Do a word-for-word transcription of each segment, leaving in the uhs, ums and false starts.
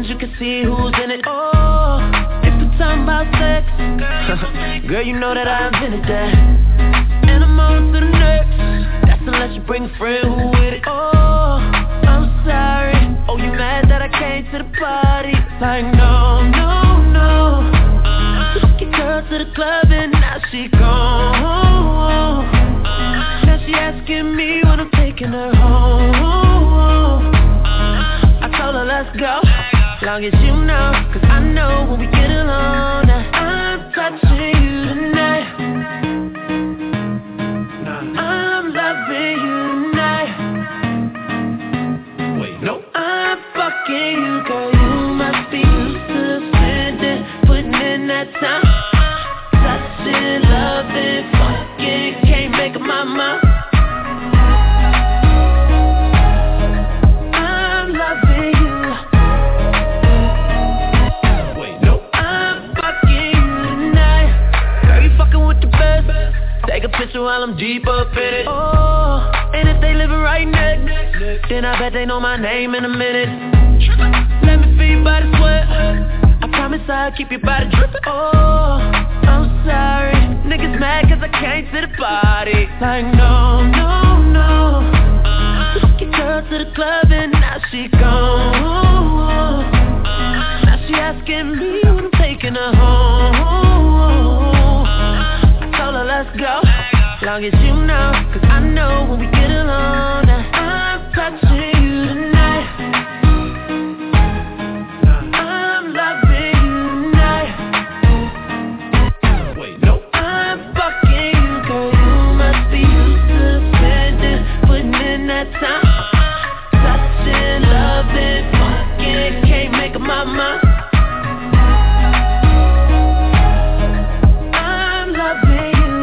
guns, you can see who's in it. Oh, if we're talking about sex, girl, you know that I invented that. And I'm on to the next. That's unless you bring a friend who with it. Oh, I'm sorry. Oh, you mad that I came to the party? Like, no, no, no. Took your girl to the club and now she gone. Now she asking me when I'm taking her home. I told her let's go, long as you know, cause I know when we get alone, I'm touching you tonight. I'm loving you tonight. Wait, no, I'm fucking you, girl. You must be used to spending, putting in that time. Touching, loving, fucking, can't make up my mind. I'm loving you. Wait, no, I'm fucking you tonight. Girl, you fucking with the best. Take a picture while I'm deep up in it. Oh, and if they living right next, then I bet they know my name in a minute. Let me feel your body sweat. I promise I'll keep your body dripping. Oh, I'm sorry. Niggas mad cause I came to the party. Like, no, no, no. Took your girl to the club and now she gone. Now she asking me when I'm taking her home. I told her let's go, long as you know, cause I know when we get alone, I'm touching you tonight. I'm loving you tonight. Wait, no, I'm fucking you, girl. You must be used to spending, putting in that time. Touching, loving, fucking, can't make up my mind. I'm loving you.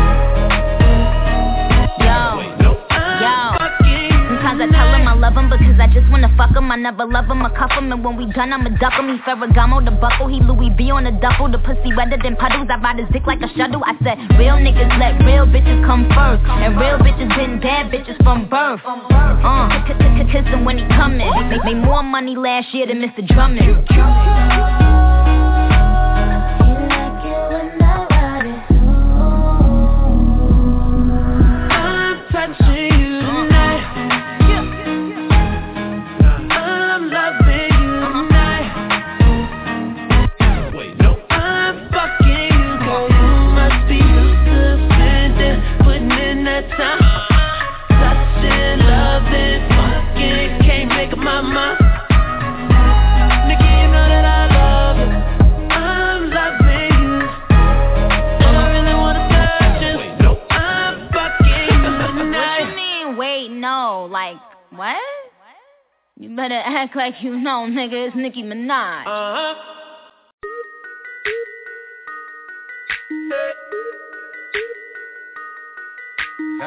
I tell him I love him because I just wanna fuck him. I never love him, I cuff him, and when we done, I'ma duck him. He Ferragamo, the buckle, he Louis V on the duffel. The pussy wetter than puddles, I ride his dick like a shuttle. I said, real niggas let real bitches come first, and real bitches been bad bitches from birth. Uh, kiss him when he coming. Make me more money last year than Mister Drummond. You better act like you know, nigga, it's Nicki Minaj. Uh-huh. Uh,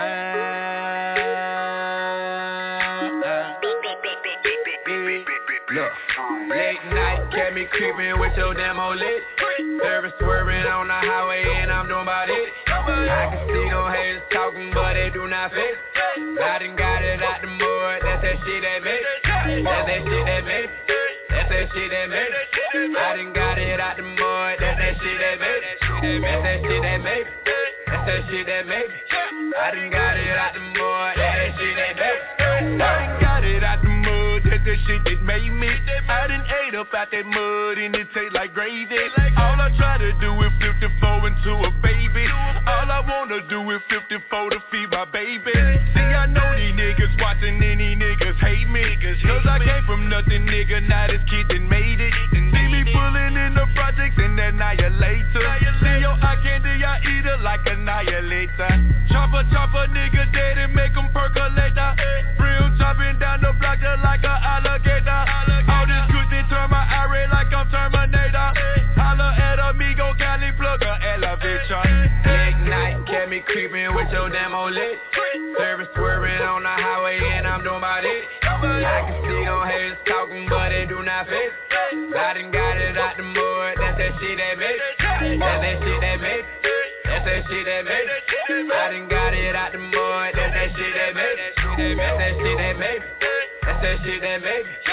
uh, look, late night, kept me creeping with your damn old lit. Service swerving on the highway and I'm doing about it. I can see them haters talking, but they do not fit. I done got it out the mud, that's that shit that made. That's that shit that made. That's that shit that made. I done got it out the mud, that's that shit that made. That's that shit that made. That's that shit that made me. I done got it out the mud, that's that shit that made me. I done got it out the mud, that's that shit that made me. I done ate up out that mud and it tastes like gravy. All I try to do is fifty-four into a baby. All I wanna do is fifty-four to feed my baby. See, I know these niggas watching and these niggas hate me. Cause I came from nothing, nigga, now this kid done made it. See me pulling in the projects and annihilator. See your eye candy, I eat it like annihilator. Chopper, chopper, nigga dead and make them percolator. Real chopping down the block just like an alligator. All this good turn my eye like I'm Terminator. Holla at amigo, Cali plug a elevator. Late night, kept me creeping with your damn old lit. Service swerving on the highway and I'm doing about it. I can see them haters talking, but they do not fit. I done got it out the mud, that's that shit that made. That's that shit that made. That's that shit that made. I done got it out the mud, that's that shit that made. That's that shit that made. That's that shit that made.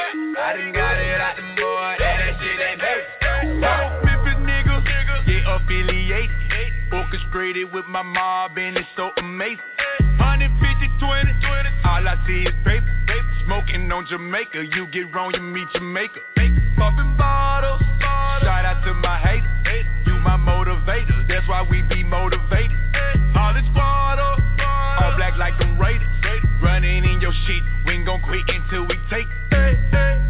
I done got it out the mud, and that shit ain't made. South Memphis niggas, get affiliated. Orchestrated with my mob, and it's so amazing. one fifty, twenty, all I see is paper. Smoking on Jamaica, you get wrong, you meet Jamaica. Popping bottles, shout out to my haters. You my motivator, that's why we be motivated. All this squad up, all black like them Raiders. Running in your shit, we ain't gon' quit until we take it.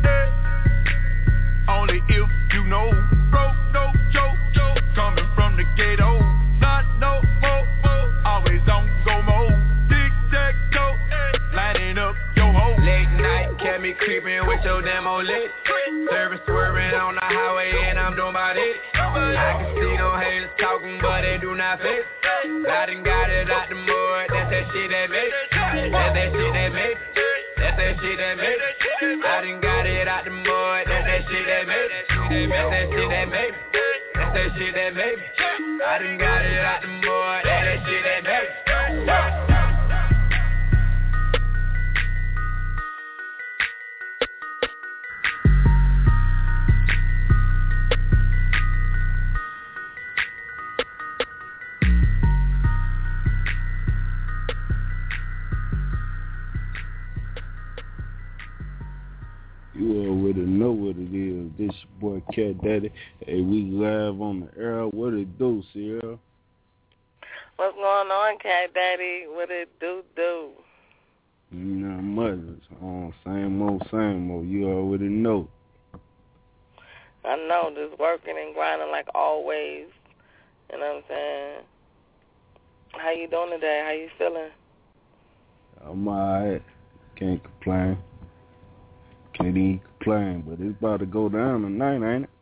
Only if you know, bro, no joke. Coming from the ghetto, not no more. Always on go mode, tic tac toe, lining up your hoe. Late night, kept me creeping with your damn old lit. Service swerving on the highway and I'm doing about it. I can see them haters talking, but they do not fit. I done got it out the mud, that's that shit that made it. That's that shit that made it. That's that shit that made it. I done got it out the mud, that's that shit that made it. That's that shit that made it. That's that shit that made me. I done got it out the mud. That's that shit that made me. You already know what it is. This your boy Cat Daddy. Hey, we live on the air. What it do, Sierra? What's going on, Cat Daddy? What it do do? Not much. Um, same old, same old. You already know. I know, just working and grinding like always. You know what I'm saying? How you doing today? How you feeling? I'm alright. Can't complain. Can't even complain, but it's about to go down tonight, ain't it?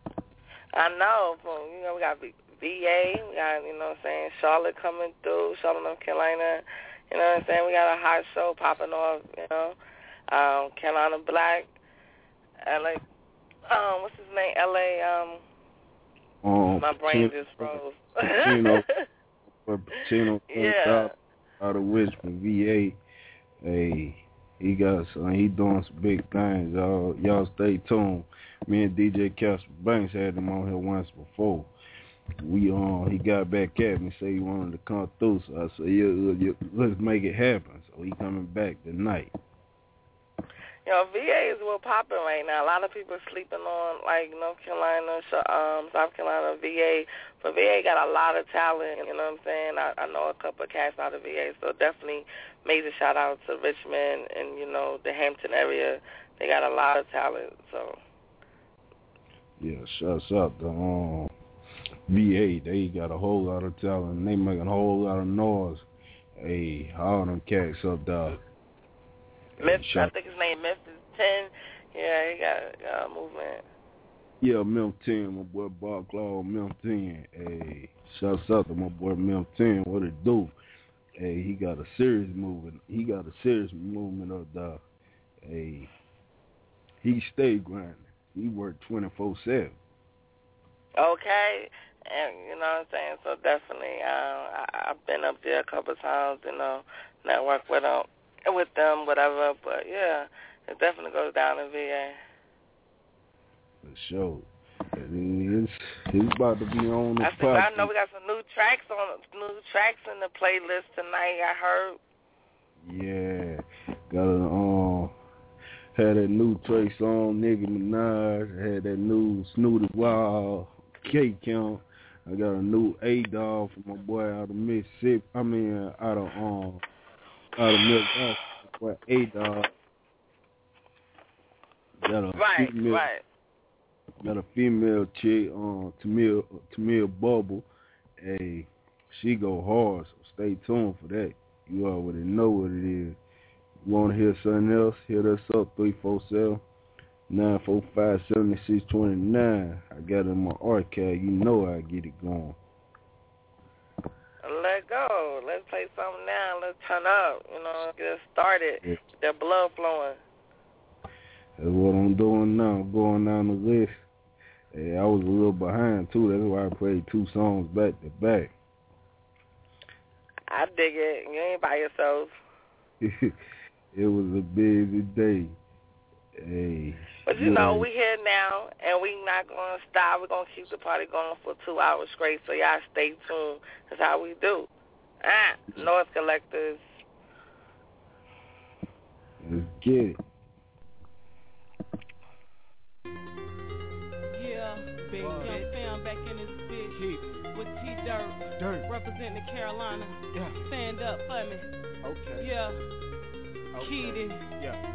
I know. You know, we got V A, we got, you know what I'm saying, Charlotte coming through, Charlotte, North Carolina. You know what I'm saying? We got a hot show popping off, you know. Um, Carolina Black, L A, um, what's his name? L A, um, um my brain Pacino, just froze. Pacino, Pacino yeah. out, out of Richmond, V A. Hey, he got some, he doing some big things. Y'all, y'all stay tuned. Me and D J Casper Banks had him on here once before. We um, he got back at me, say he wanted to come through. So I said, yeah, yeah, let's make it happen. So he coming back tonight. You know, V A is real popping right now. A lot of people sleeping on, like, North Carolina, um, South Carolina, V A. But V A got a lot of talent, you know what I'm saying? I, I know a couple of cats out of V A, so definitely major shout-out to Richmond and, you know, the Hampton area. They got a lot of talent, so. Yeah, shouts out to um, V A. They got a whole lot of talent, and they making a whole lot of noise. Hey, all them cats up there. Memphis, I think his name Memphis ten. Yeah, he got, got a movement. Yeah, Mem ten, my boy Bob Claw, Mem ten. Hey, shouts out to my boy Mem ten. What it do? Hey, he got a serious movement. He got a serious movement up there. Hey, he stay grinding. He worked twenty-four seven. Okay. And, you know what I'm saying? So definitely, uh, I, I've been up there a couple of times, you know, network with them. with them, whatever, but yeah, it definitely goes down in V A. For sure. It's, it's about to be on the I, I know we got some new tracks on new tracks in the playlist tonight, I Yeah. heard. Got a um had that new Trey song, Nicki Minaj, had that new Snooty Wild K Count. I got a new A-Dog from my boy out of Mississippi. I mean out of um out of Milwaukee, what A-Dog. Got a right, female, right. Got a female chick, um, Tamir, Tamir Bubble. Hey, she go hard, so stay tuned for that. You already know what it is. You want to hear something else? Hit us up, three four seven, nine four five, seven six two nine. I got it in my archive. You know I get it going. Let go. Let's play something now. Let's turn up. You know, get it started. Yeah. Get blood flowing. That's what I'm doing now. I'm going down the list. Hey, I was a little behind, too. That's why I played two songs back to back. I dig it. You ain't by yourself. It was a busy day. Hey. But you know, we here now, and we not going to stop. We're going to keep the party going for two hours straight, so y'all stay tuned. That's how we do. Ah, Noise Collectors. Let's get it. Yeah, big young fam back in this bitch with T-Dirt. Dirt. Representing the Carolina. Yeah. Stand up for me. Okay. Yeah. Okay. Keaton. Yeah.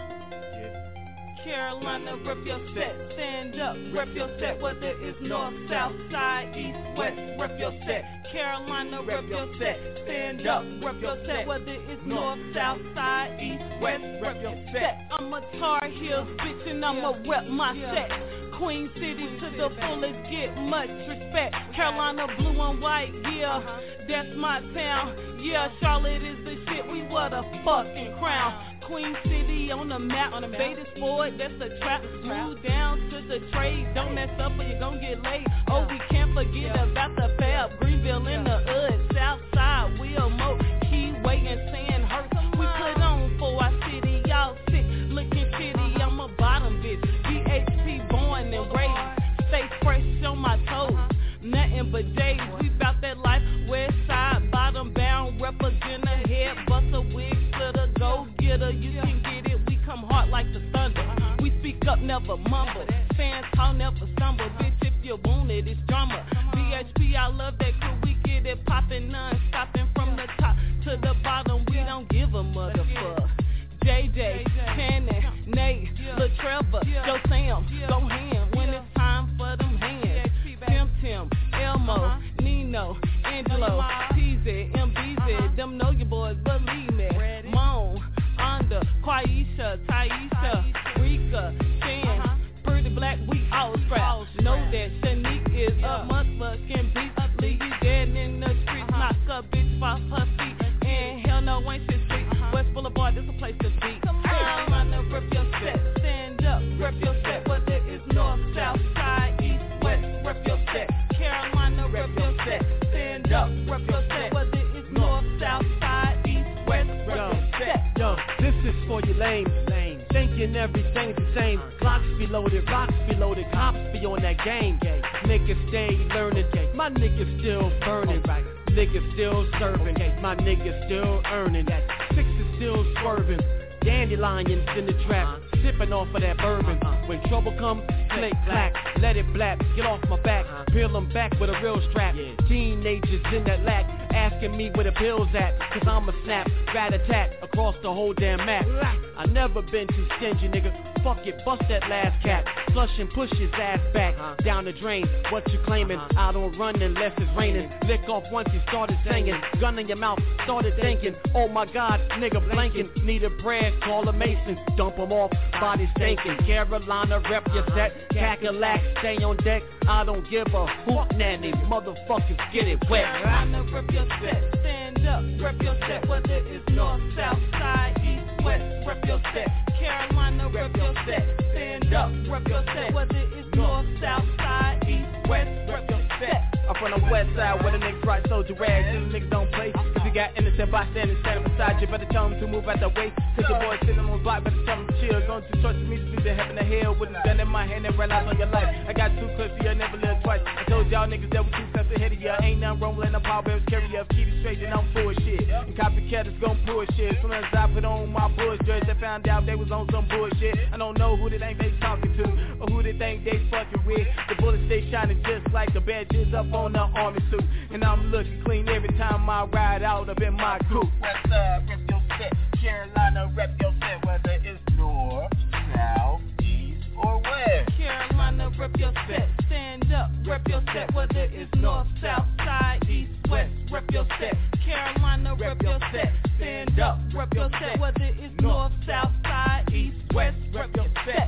Carolina, rep your set, stand up, rep your set, whether it's north, south, side, east, west, rep your set. Carolina, rep your set, stand up, rep your set, whether it's north, south, side, east, west, rep your set. I'm a Tar Heels bitch and I'ma rep my set. Queen City to the fullest, get much respect. Carolina blue and white, yeah, that's my town. Yeah, Charlotte is the shit, we wear the fucking crown. Queen City on the map, on the beta sport, that's a trap. Move down to the trade, don't mess up or you gon' get laid. Oh, we can't forget about the Fab, Greenville in the hood, South Side, Wilmore, Keyway and Sandhurst. We put on for our city, y'all sick, looking shitty, I'm a bottom bitch. B H T born and raised, stay fresh on my toes, nothing but days. We bout that life, west side, bottom bound, represent a head, bust a wig to the go getter. You can get it, we come hard like the thunder. We speak up, never mumble. Fans call, never stumble. Bitch, if you want it, it's drama. B H P, I love that crew. We get it poppin', non-stopping from the top to the bottom. We don't give a motherfucker. J J, Shannon, Nate, Lil Trevor, Joe Sam, go ham when it's time for them hands. Tim Tim, Elmo, Nino, Angelo, T Z, M B Z, them know your boys, believe me. Moan, Onda, Quaisha, Taisha, Rika, Shan, Pretty Black, we all scrap. Know that Shanique is a motherfucking beast. Leave you dead in the streets, knock a bitch off her feet. And hell no, ain't shit sweet. West Boulevard, this a place to be. Carolina, rep your set, stand up, rep your set, whether it's north, south, side, east, west, rep your set. Carolina, rep your set, stand up, rep your set, whether it's north, south, side, east, west, rep your set. Yo, this is for you lame, lame. Thinking everything's the same. Glocks be loaded, rocks be loaded, cops be on that game. Niggas stay learning, my niggas still burning. Niggas still serving, my niggas still earning. Six is still swerving. Dandelions in the trap, sipping off of that bourbon. When trouble come, click clack, let it blap, get off my back, peel them back with a real strap. Teenagers in that lack, asking me where the pills at, cause I'ma snap, rat-a-tat, across the whole damn map. I never been too stingy, nigga, fuck it, bust that last cap, flush and push his ass back, down the drain, what you claiming, I don't run unless it's raining, lick off once he started singing, gun in your mouth, started thinking, oh my god, nigga blanking, need a bread, call a mason, dump him off, body stinking, Carolina, rep your set, cackalack, stay on deck, I don't give a hoot nanny, motherfuckers get it wet. Carolina, rep your set, stand up, rep your set, whether it's north, south, side, east, west, rep your set. Carolina, rep your set, stand up, rep your set, whether it's north, south, side, east, west, rep your set. I'm from the west side where the niggas ride soldier rags and the niggas don't play. If you got innocent bystanders standing beside you, better tell them to move out that way. Cause your boys sitting on the block, better tell them to chill. Going to church with me to be the heaven and hell with a gun in my hand and run out on your life. I got two clips, you'll never live twice. I told y'all niggas that we two steps ahead of ya. Ain't nothing wrong with letting the power bears carry ya. Keep it straight and I'm bullshit. And copycat is gon' bullshit. As soon as I put on my bullshit, they found out they was on some bullshit. I don't know who they think they talking to or who they think they fucking with. The bullets they shining just like the badges up on the army suit. And I'm looking clean every time I ride out up in my coupe. West side, rep your set. Carolina, rep your set, whether it's north, south, east, or west. Carolina, rep your set, stand up, rep your set, whether it's north, south, side, east, west, rep your set. Carolina, rep your set, stand up, rep your set, whether it's north, south, side, east, west, rep your set.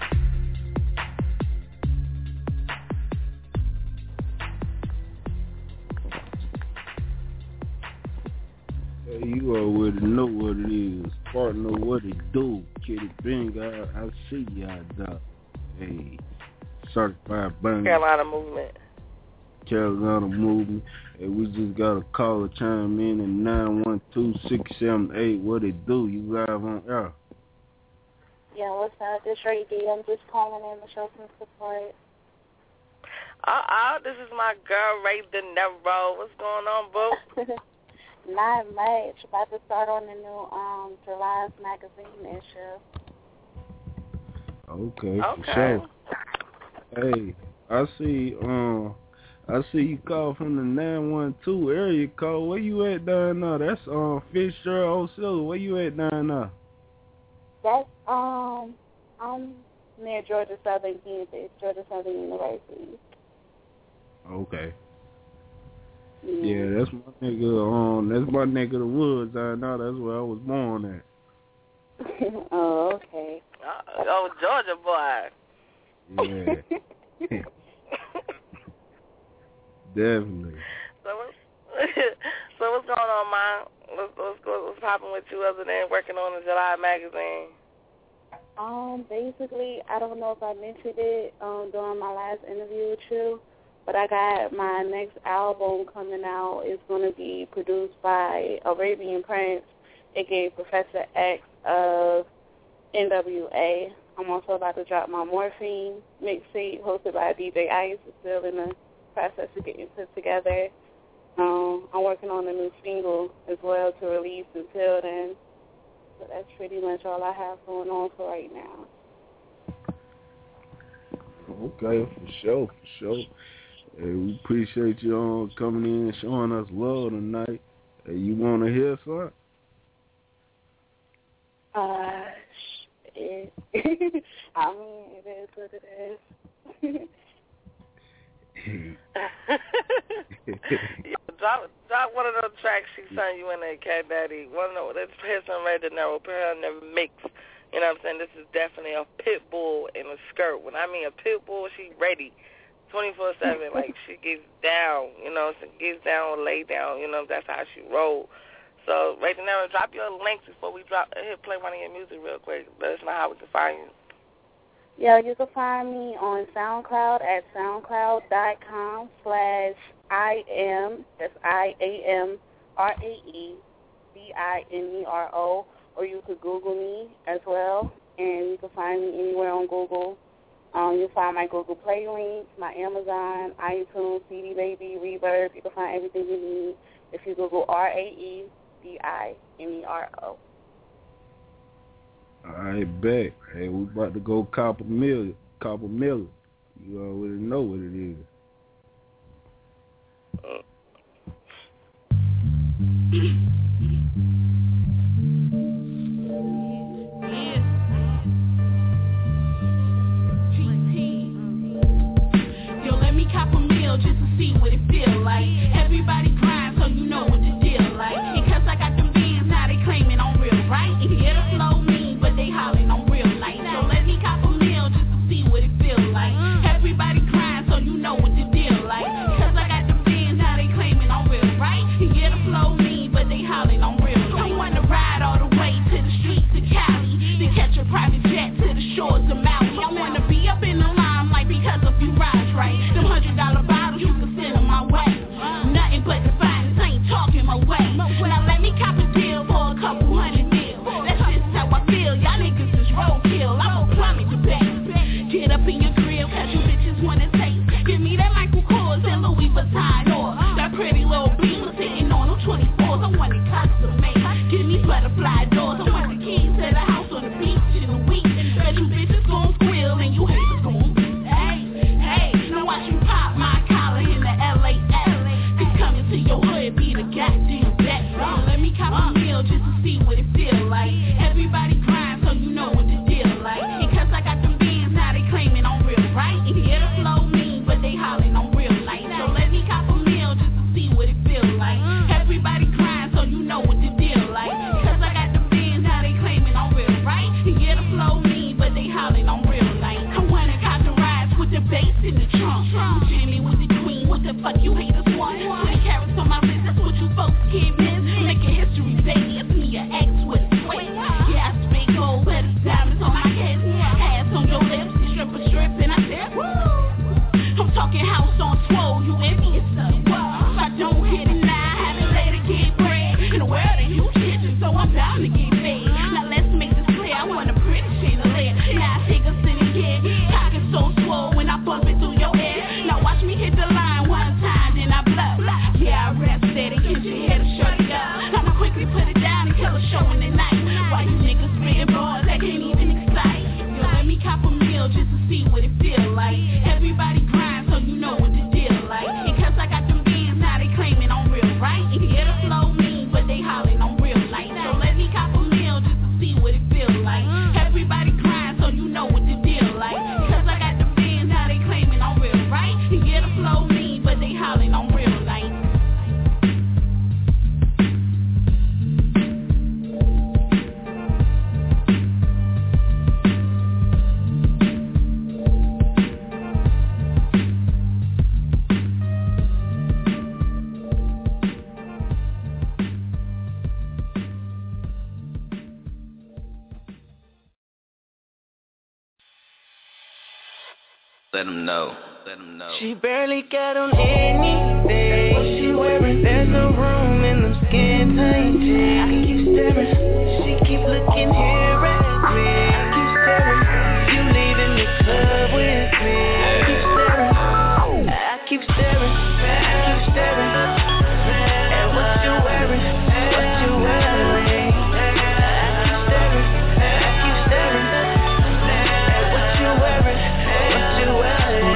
Hey, you already know what it is. Partner, what it do. Kitty Bing, I, I see y'all, doc. Hey, certified banger. Carolina movement. Carolina movement. Hey, we just got a caller chime in at nine one two, six seven eight. What it do? You live on air. Yeah, what's up? This Ray D. I'm just calling in to show some support. Uh-oh, this is my girl, Ray De Niro. What's going on, boo? Not much. About to start on the new um July's magazine issue. Okay, okay. for sure. Hey, I see um I see you call from the nine one two area code. Where you at down now? That's um Fitzgerald O'Sullivan. Where you at down now? That's um I'm near Georgia Southern campus, Georgia Southern University. Okay. Yeah. Yeah, that's my nigga. Um, that's my nigga the woods. I know that's where I was born at. Oh, okay. Uh, oh, Georgia boy. Yeah. Definitely. So what's, so what's going on, man? What's, what's, what's popping with you other than working on the July magazine? Um, basically, I don't know if I mentioned it um, during my last interview with you, but I got my next album coming out. It's going to be produced by Arabian Prince, a k a. Professor X of N W A. I'm also about to drop my Morphine mixtape hosted by D J Ice. It's still in the process of getting put together. Um, I'm working on a new single as well to release until then. So that's pretty much all I have going on for right now. Okay, for sure, for sure. Hey, we appreciate you all coming in and showing us love tonight. Hey, you want to hear something? Uh, shit. I mean, it is what it is. Yo, drop, drop one of those tracks she sung you in there, Cat Daddy. One of those, let's hear some Ray De Niro. Put her in the mix. You know what I'm saying? This is definitely a pit bull in a skirt. When I mean a pit bull, she ready. twenty-four seven, like she gets down, you know, so gets down, lay down, you know, that's how she roll. So, Ray De Niro, drop your links before we drop, hit play one of your music real quick. Let us know how we can find you. Yeah, you can find me on SoundCloud at soundcloud.com slash I am, that's I A M R A E B I N E R O, or you could Google me as well, and you can find me anywhere on Google. Um, you'll find my Google Play links, my Amazon, iTunes, C D Baby, Reverb. You can find everything you need if you Google R A E B I N E R O. All right, bet. Hey, we about to go Copper Mill. Copper Mill. You already know what it is. Uh. Cop a meal just to see what it feel like. Everybody grind, so you know what the deal like. And cause I got them bands, now they claiming I'm real, right? And yeah, the flow mean, but they hollering I'm real nice. So let me cop a meal just to see what it feel like. Everybody grind, so you know what the deal like. Cause I got them bands, now they claiming I'm real, right? And yeah, the flow mean, but they hollering I'm real nice. Don't wanna ride all the way to the streets of Cali, to catch a private jet to the shores of Maui. I wanna be up in the limelight because of you rides right. Them hundred dollar bottles you can send them my way. Nothing but the finest, I ain't talking my way. Now let me cop a deal for a couple hundred mil. That's just how I feel, y'all niggas is roadkill. I'm a plummet the best. Get up in your grill, cause you bitches wanna taste. Give me that Michael Kors and Louis Vuitton or that pretty little beamer sitting on them twenty-fours. I want it custom made. Give me butterfly doors. I want the keys to the house on the beach in a week. Bet you bitches gon' squeal and you haters gon' beat. Hey, hey, now watch you pop my collar in the L A X. Cause coming to your hood be the goddamn best. So let me cop a meal just to see what it feel like. Everybody grind, so you know what the deal like. And cause I got them bands, now they claiming I'm real, right? And yeah, the flow mean, but they hollering I'm real nice. So let me cop a meal just to see what it feel like. Everybody grind, so you know what the deal like. Cause I got them bands, now they claiming I'm real, right? And yeah, the flow mean, but they hollering I'm real nice. I wanna cop the rides with the bass in the trunk. With Jimmy, with the queen, what the fuck you haters want? twenty carats on my wrist, that's what you folks can't miss. Making history, baby, it's me, your ex with a sway. Yeah, I Let them know. Let them know. She barely got on anything. What she wearing? There's no room in them skin tight jeans. I keep staring. She keep looking here at me. I keep staring. You leaving the club with me. I keep staring. I keep staring. I keep staring. And what you wearing? What you wearing? I keep staring. I keep staring. And what you wearing? What you wearing?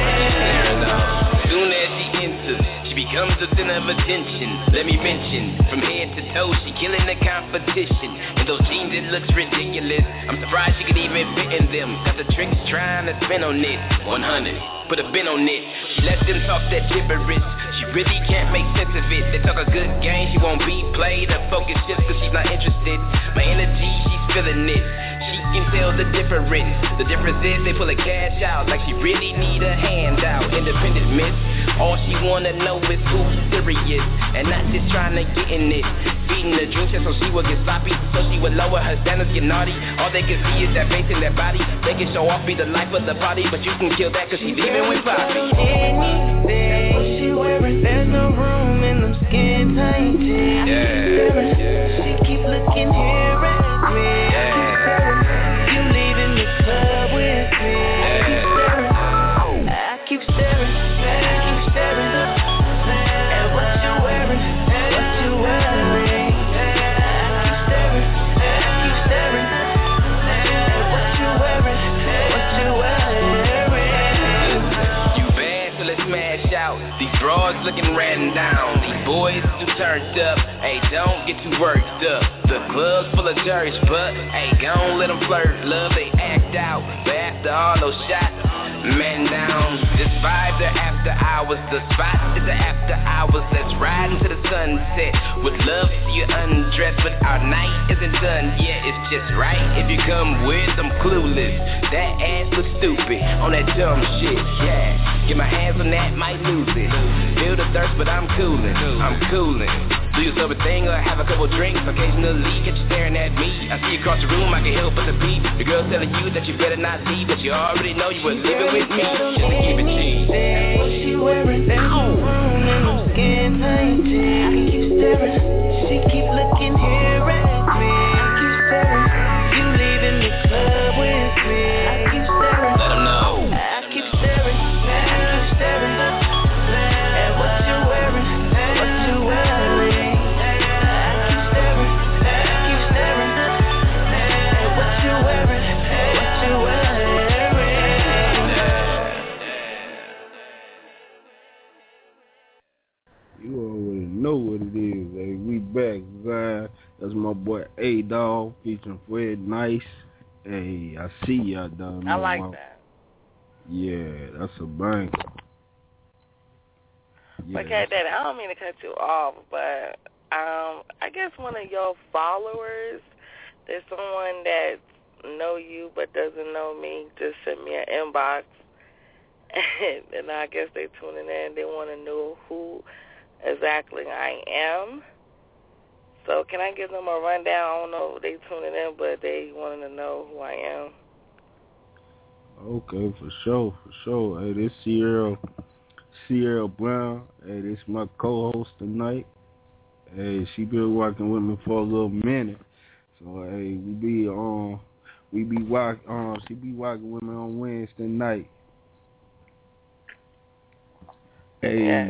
Becomes a center of attention. Let me mention, from head to toe, she killing the competition. In those jeans, it looks ridiculous. I'm surprised she could even fit in them. Got the tricks trying to spin on it. one hundred, put a bin on it. She let them talk that gibberish. She really can't make sense of it. They talk a good game, she won't be played. Her focus shifts cause she's not interested. My energy, she's feeling it. She can tell the difference. The difference is they pull a cash out like she really need a handout. Independent miss. All she wanna know is who's serious and not just trying to get in it. Feeding the dream chest so she would get sloppy, so she would lower her standards, get naughty. All they can see is that face in that body. They can show off, be the life of the party, but you can kill that cause she leaving with Poppy. Anything, what she wearing? There's no room in them skin tight jeans. Yeah, yeah. She keep looking here at me. Yeah. You leaving the club with me. Yeah. I keep staring. I keep staring. I keep staring. And what you wearing? What you wearing? I keep staring. I keep staring. And what you wearing? What you wearing? You bad till it smash out. These broads looking ran down. These boys too turned up. Hey, don't get too worked up. The club's full of jerks, but hey, gon' let them flirt. Love, they act out. But after all those shots, man down. This vibe, the after hours. The spot is the after hours. Let's ride into the sunset. Would love to see you undressed, but our night isn't done yet. It's just right if you come with them clueless. That ass looks stupid on that dumb shit, yeah. Get my hands on that, might lose it. Feel the thirst, but I'm coolin', I'm coolin'. Do yourself a thing or have a couple drinks. Occasionally get you staring at me. I see you across the room, I can help but the beat. The girl's telling you that you better not leave, but you already know you were living with me. Just to keep it cheap. What she wearing? There's no room in them skin tight jeans. I keep staring. She keep looking here at me. I keep staring. You leaving the club with me. I keep staring. Let them know. I keep staring. I keep staring. And what you wearing? What you wearing? You already know what it is. Hey, we back, Zion. That's my boy A-Dog featuring Fred Nice. Hey, I see y'all down there. I like my... that. Yeah, that's a banger. Yeah, Okay, Daddy, I don't mean to cut you off, but um, I guess one of your followers, there's someone that know you but doesn't know me, just sent me an inbox, and, and I guess they tuning in. They want to know who exactly I am. So can I give them a rundown? I don't know if they tuning in, but they wanting to know who I am. Okay, for sure, for sure. Hey, this Sierra, Sierra Brown. Hey, this my co-host tonight. Hey, she been working with me for a little minute. So hey, we be on, we be walk, um, she be walking with me on Wednesday night. Hey, yes.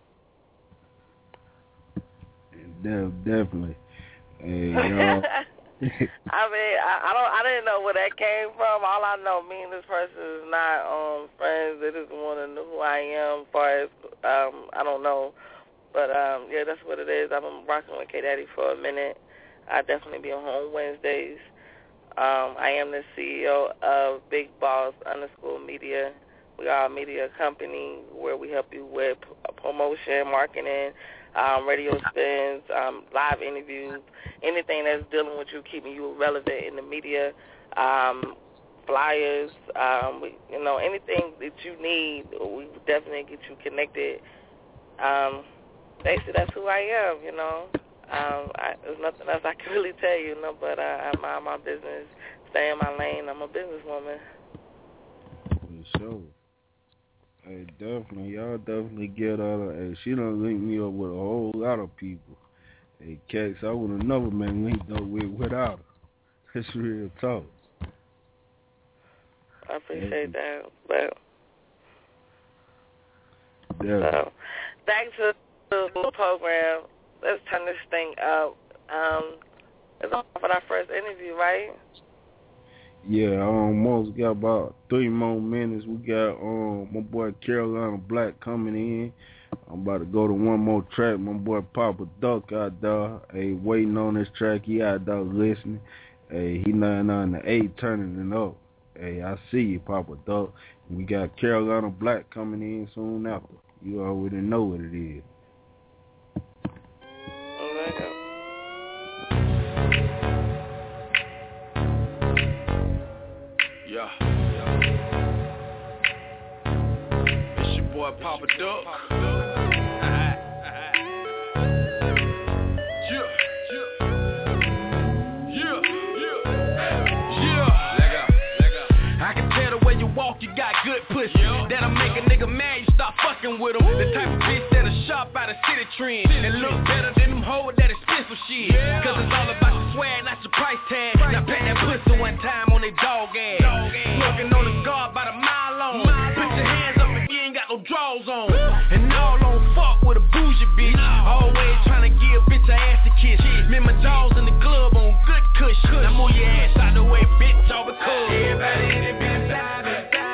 De- definitely. Hey, y'all. I mean, I, I don't, I didn't know where that came from. All I know, me and this person is not um friends. They just want to know who I am. As far as um, I don't know, but um, yeah, that's what it is. I've been rocking with K Daddy for a minute. I definitely be on home Wednesdays. Um, I am the C E O of Big Boss underscore Media. We are a media company where we help you with promotion, marketing, um, radio spins, um, live interviews, anything that's dealing with you, keeping you relevant in the media, um, flyers, um, we, you know, anything that you need, we definitely get you connected. Um, basically, that's who I am, you know. Um, I, there's nothing else I can really tell you, you know, but uh, I mind my business, stay in my lane. I'm a businesswoman. For sure, Hey, definitely. Y'all definitely get out of Hey, she done linked me up with a whole lot of people. Hey, Cats, I would have never been linked up with without her. That's real talk. I appreciate that. But Definitely. so, back to the program. Let's turn this thing up. Um, it's on for our first interview, right? Yeah, I almost got about three more minutes. We got um my boy Carolina Black coming in. I'm about to go to one more track. My boy Papa Duck out there. Hey, waiting on this track. He out there listening. Hey, he nothing on the eight turning it up. Hey, I see you, Papa Duck. We got Carolina Black coming in soon after. You already know what it is. Yeah. It's your boy Papa Duck. You got good pussy, yeah. That'll make a nigga mad, you stop fucking with him. The type of bitch that'll shop out of city trend and look better than them hoes that expensive shit, yeah. Cause it's all about the swag, not your price tag. Price now pat that pussy one time on they dog ass, dog ass. Smoking on the guard by the mile long. Mile Put your hands up if you ain't got no drawers on. And all on fuck with a bougie bitch, no. Always trying to give bitch a ass to kiss. Me and my dogs in the club on good kush. Now move your ass out the way, bitch, all because everybody in it been vibing.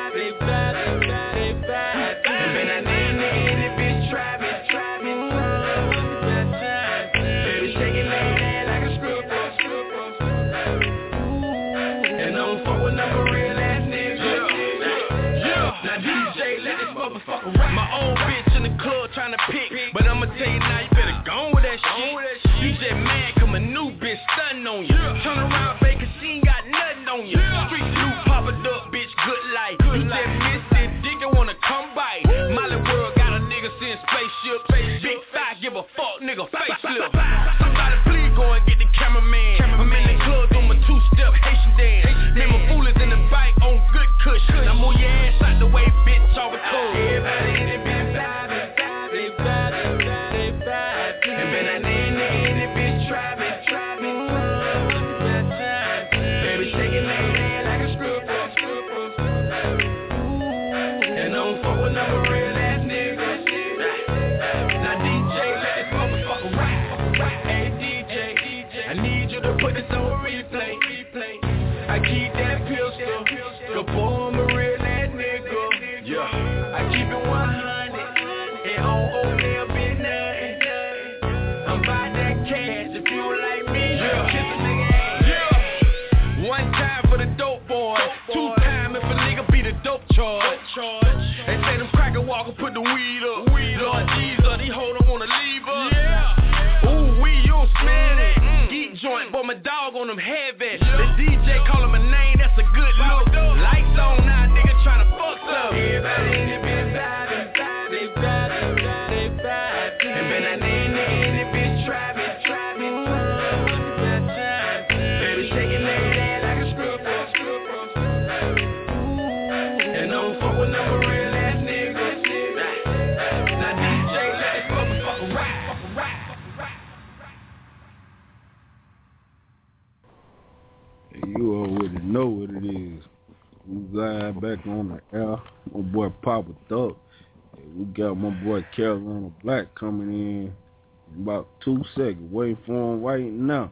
My old bitch in the club tryna pick, but I'ma tell you now, you better go on with that shit. You just mad cause my new bitch stunning on you. Turn around, babe, cause she ain't got nothing on you. Street new Papa Duck, bitch, good life. You just miss it, dick and wanna come bite. Molly World got a nigga seeing spaceship. Big thigh, give a fuck, nigga, facelift. Somebody please go and get the cameraman. I'm in the club doing my two-step Haitian dance. Me and my fool is in the bike on good kush. Now move your ass out the way, bitch, all because everybody in it been vibing, vibing, vibing, vibing, vibing. And been a nigga in it, bitch, driving, driving, baby, shaking that head like a stripper, stripper. And don't fuck with number real ass niggas. Now D J, let this motherfucker rap. Hey D J, I need you to put this on replay. I keep that pistol, go boom, a real ass nigga. Yeah, I keep it one hundred, and on old nail been nothing. I'm by that cash, if you like me, yeah. Kiss a nigga ass. Yeah, one time for the dope boy, two time if a nigga be the dope charge. They say them cracker walker put the weed up. Lord Jesus, these hoes don't wanna leave us. Yeah. Ooh, we, you don't smell that. Mm. Eat joint, but my dog on them heavy. Yeah. The D J call him a name, that's a good look. Lights on now, nigga tryna fuck up. Everybody in it been vibing, vibing, vibing, vibing, vibing. And been a nigga in it, bitch, driving, driving, baby, shaking that head like a stripper, stripper. And don't fuck with number real ass niggas. Now D J, let this motherfucker rap. You already know what it is. We live back on the air. My boy Papa Duck. We got my boy Carolina Black coming in in about two seconds. Waiting for him right now.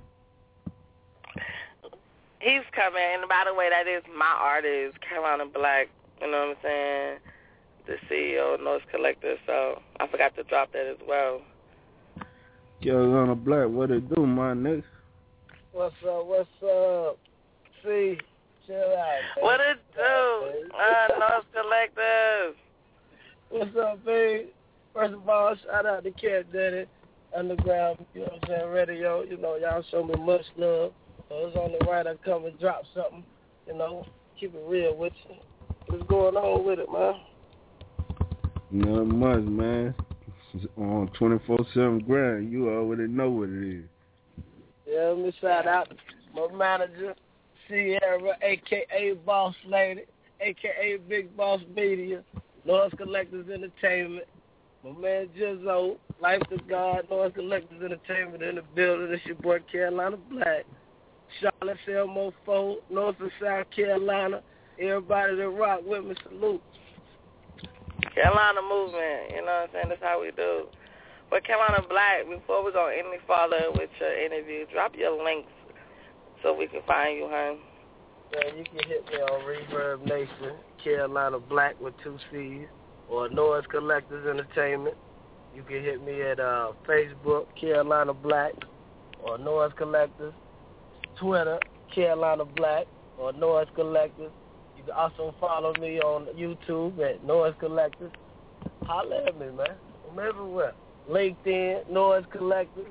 He's coming. And by the way, that is my artist, Carolina Black. You know what I'm saying? The C E O of Noise Collector. So I forgot to drop that as well. Carolina Black, what it do, my nigga? What's up? What's up? See, chill out. Man. What it do? Uh, Noise Collector. What's up, babe? First of all, shout out to Cat Daddy, Underground, you know what I'm saying, radio. You know, y'all show me much love. So it's only right I come and drop something, you know, keep it real with you. What's going on with it, man? Not much, man. It's on twenty-four seven grind. You already know what it is. Yeah, let me shout out to my manager, Sierra, a k a. Boss Lady, a k a. Big Boss Media. Noise Collectors Entertainment. My man Jizzo, Life to God, Noise Collectors Entertainment in the building. It's your boy Carolina Black. Charlotte Selmo four, North and South Carolina. Everybody that rock with me, salute. Carolina movement, you know what I'm saying? That's how we do. But Carolina Black, before we go any further with your interview, drop your links so we can find you, hon. Yeah, you can hit me on Reverb Nation, Carolina Black with two C's, or Noise Collectors Entertainment. You can hit me at uh, Facebook, Carolina Black, or Noise Collectors. Twitter, Carolina Black, or Noise Collectors. You can also follow me on YouTube at Noise Collectors. Holla at me, man. I'm everywhere. LinkedIn, Noise Collectors.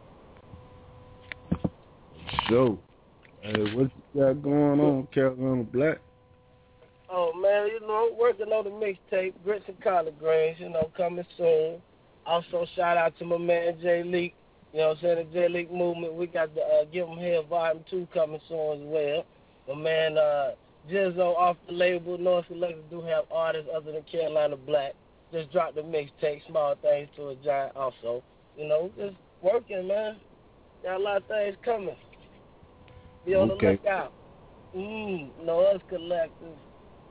So, hey, what you got going on, Carolina Black? Oh, man, you know, I'm working on the mixtape, Grits and Collard Greens, you know, coming soon. Also, shout out to my man, Jay Leak. You know what I'm saying? The J League movement, we got the uh, Give 'em Hell Volume two coming soon as well. My man uh, Jizzo off the label. Noise Collectors do have artists other than Carolina Black. Just dropped the mixtape, Small Things to a Giant also. You know, just working, man. Got a lot of things coming. Be on okay. the lookout. Mmm, Noise Collectors.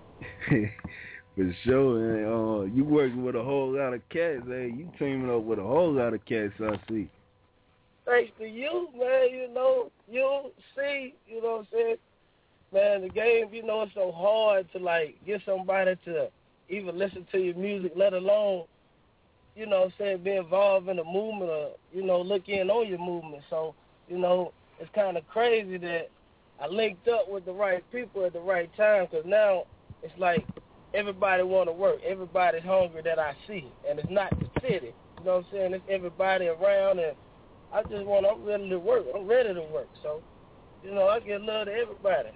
For sure, and, uh, you working with a whole lot of cats, hey. You teaming up with a whole lot of cats, I see. Thanks to you, man, you know, you see, you know what I'm saying? Man, the game, you know, it's so hard to, like, get somebody to even listen to your music, let alone, you know what I'm saying, be involved in the movement or, you know, look in on your movement. So, you know, it's kind of crazy that I linked up with the right people at the right time, because now it's like everybody want to work. Everybody's hungry that I see, and it's not the city. You know what I'm saying? It's everybody around, and I just want, I'm ready to work. I'm ready to work. So, you know, I give love to everybody.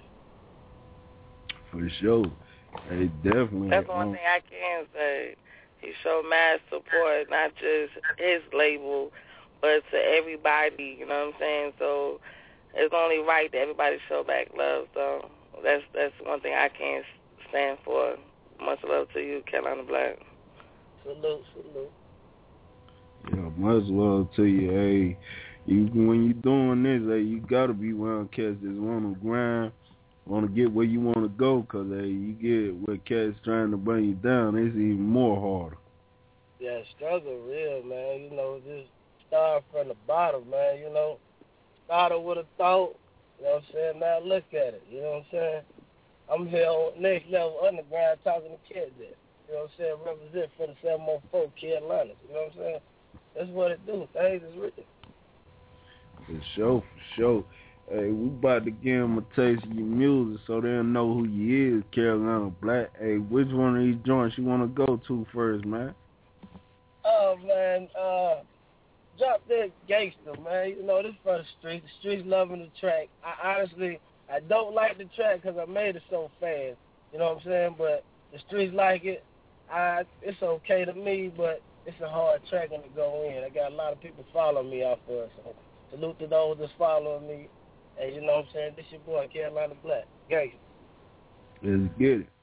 For sure. Hey, definitely. That's one um, thing I can say. He showed mad support, not just his label, but to everybody, you know what I'm saying? So it's only right that everybody show back love. So that's that's one thing I can stand for. Much love to you, Carolina Black. Salute, salute. Yeah, much love to you. Hey, you, when you doing this, hey, you gotta be around cats that's on the grind, want to get where you want to go, because hey, you get where cats trying to bring you down, it's even more harder. Yeah, struggle real, man. You know, just start from the bottom, man. You know, started with a thought. You know what I'm saying? Now look at it. You know what I'm saying? I'm here on next level underground talking to cats there. You know what I'm saying? Represent for the seven oh four Carolina. You know what I'm saying? That's what it do. Things is written. For sure, for sure. Hey, we about to give them a taste of your music so they'll know who you is, Carolina Black. Hey, which one of these joints you want to go to first, man? Oh, man, uh, drop that gangster, man. You know, this for the streets. The streets loving the track. I honestly, I don't like the track because I made it so fast. You know what I'm saying? But the streets like it. I, it's okay to me, but it's a hard track when it go in. I got a lot of people following me off of it. So salute to those that's following me. Hey, you know what I'm saying? This your boy, Carolina Black. Gangster. Let's get it.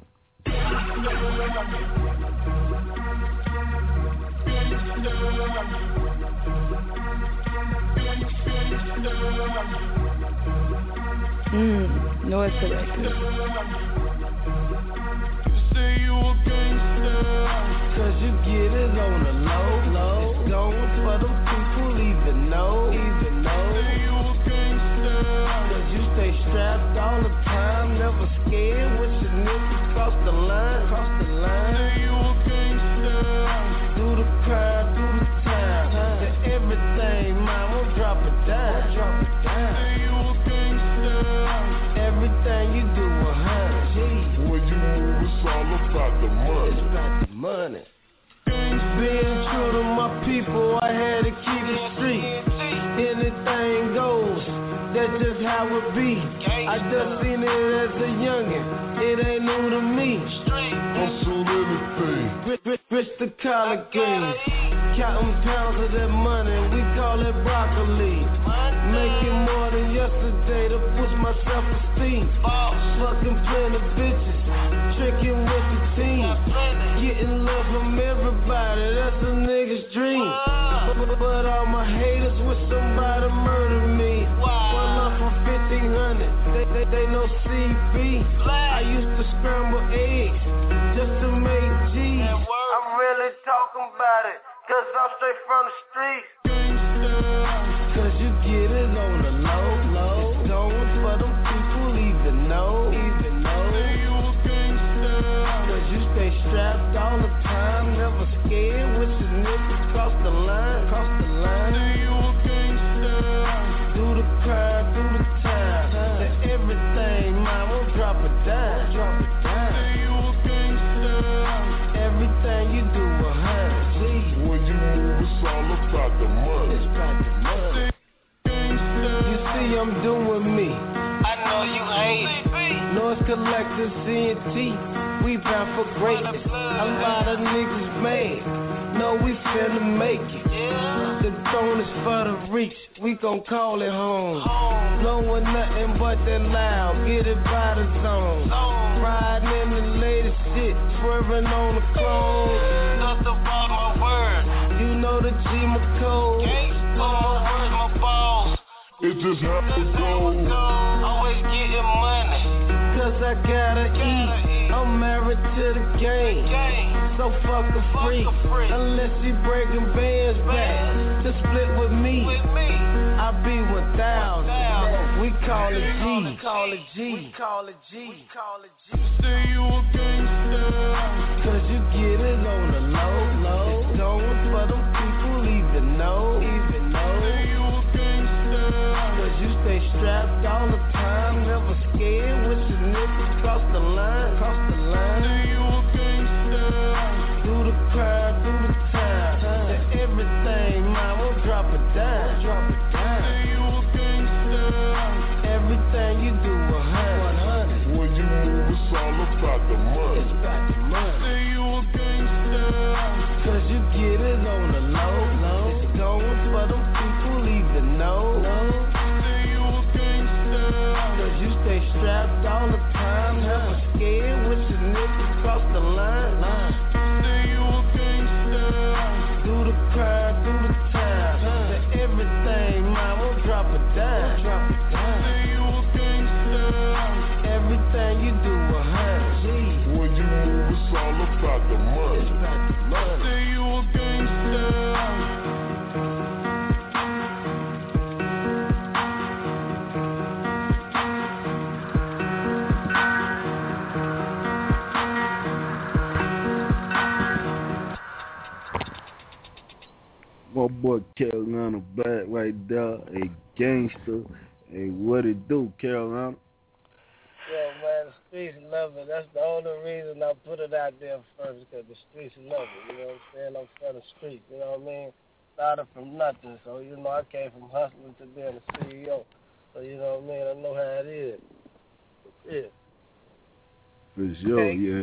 Mmm, Noise Collectors. Say you a gangster, cause you get it on the low, low. It's going for them people even know, even know. Say you a gangster, cause you stay strapped all the time, never scared with your niggas cross the line, cross the line. Say you a gangster, do the crime, do the time, to everything, man, we'll drop it down, drop it down. Say you a gangster, everything you do a hundred. When you move, it's all about the money. It's about the money. Being true to my people, I had to keep it street. Anything goes, that's just how it be. I just seen it as a youngin', it ain't new to me. Hustle anything. Rich, rich, rich the collard greens. Counting pounds of that money, we call it broccoli. Making more than yesterday, the push my self-esteem. Fucking plenty bitches, tricking with the team. Getting love from everybody, that's a nigga's dream. But, but all my haters wish somebody murder me. One love for fifteen hundred, they, they, they know C B. I used to scramble eggs just to make G's. I'm really talking about it, cause I'm straight from the streets. Cause you get it on the low, low. It's going for them people even know, even know. Cause you stay strapped all the time, never scared with your niggas cross the line, cross the line. Do the crime, do the time, to everything, man, won't drop a dime, drop a dime. Everything you do a hundred, please. When you move, it's all about the money. It's about the money. You see, I'm doing me. I know you hate it. Noise Collector, C and T. We bound for greatness. A lot of niggas mad. No, we finna make it. The throne is for the reach. We gon' call it home. No one nothing but that loud. Get it by the zone. Riding in the latest shit. Swerving on the clothes. That's about my word. You know the G my code. My words, my balls. It just how it goes. Always getting money, cause I gotta eat. I'm married to the game, so fuck a freak. Unless you breaking bands back to split with me, I be one thousand. We call it G. We call it G. We call it G. We call it G. Say you a gangster, cause you get it on the low, low. It's going for them people even know, even know. Say you a gangster, cause you stay strapped all the time, never scared with your niggas cross the line, cross the line. Say you a gangster, do the crime, do the time, to everything, man, won't drop a dime, drop a dime. Say you a gangster, everything you do a hundred. When you move, it's all about the money. It's about the money. Say you a gangster, cause you get it on the low, low. It's going for them people even know. Say you a gangster, cause you stay strapped all the time, never scared with your niggas cross the line. Say you a gangster, do the crime, do the time, to everything, man, won't drop a dime. Say you a gangster, everything you do a hundred. When you move, it's all about the money. It's about the money. Say you a gangster. My boy Carolina Black right there, a gangster. Hey, what it do, Carolina? Yeah, man, the streets love it. That's the only reason I put it out there first, because the streets love it. You know what I'm saying? I'm from the streets, you know what I mean? Started from nothing, so, you know, I came from hustling to being a C E O. So, you know what I mean? I know how it is. Yeah. For sure, okay, yeah.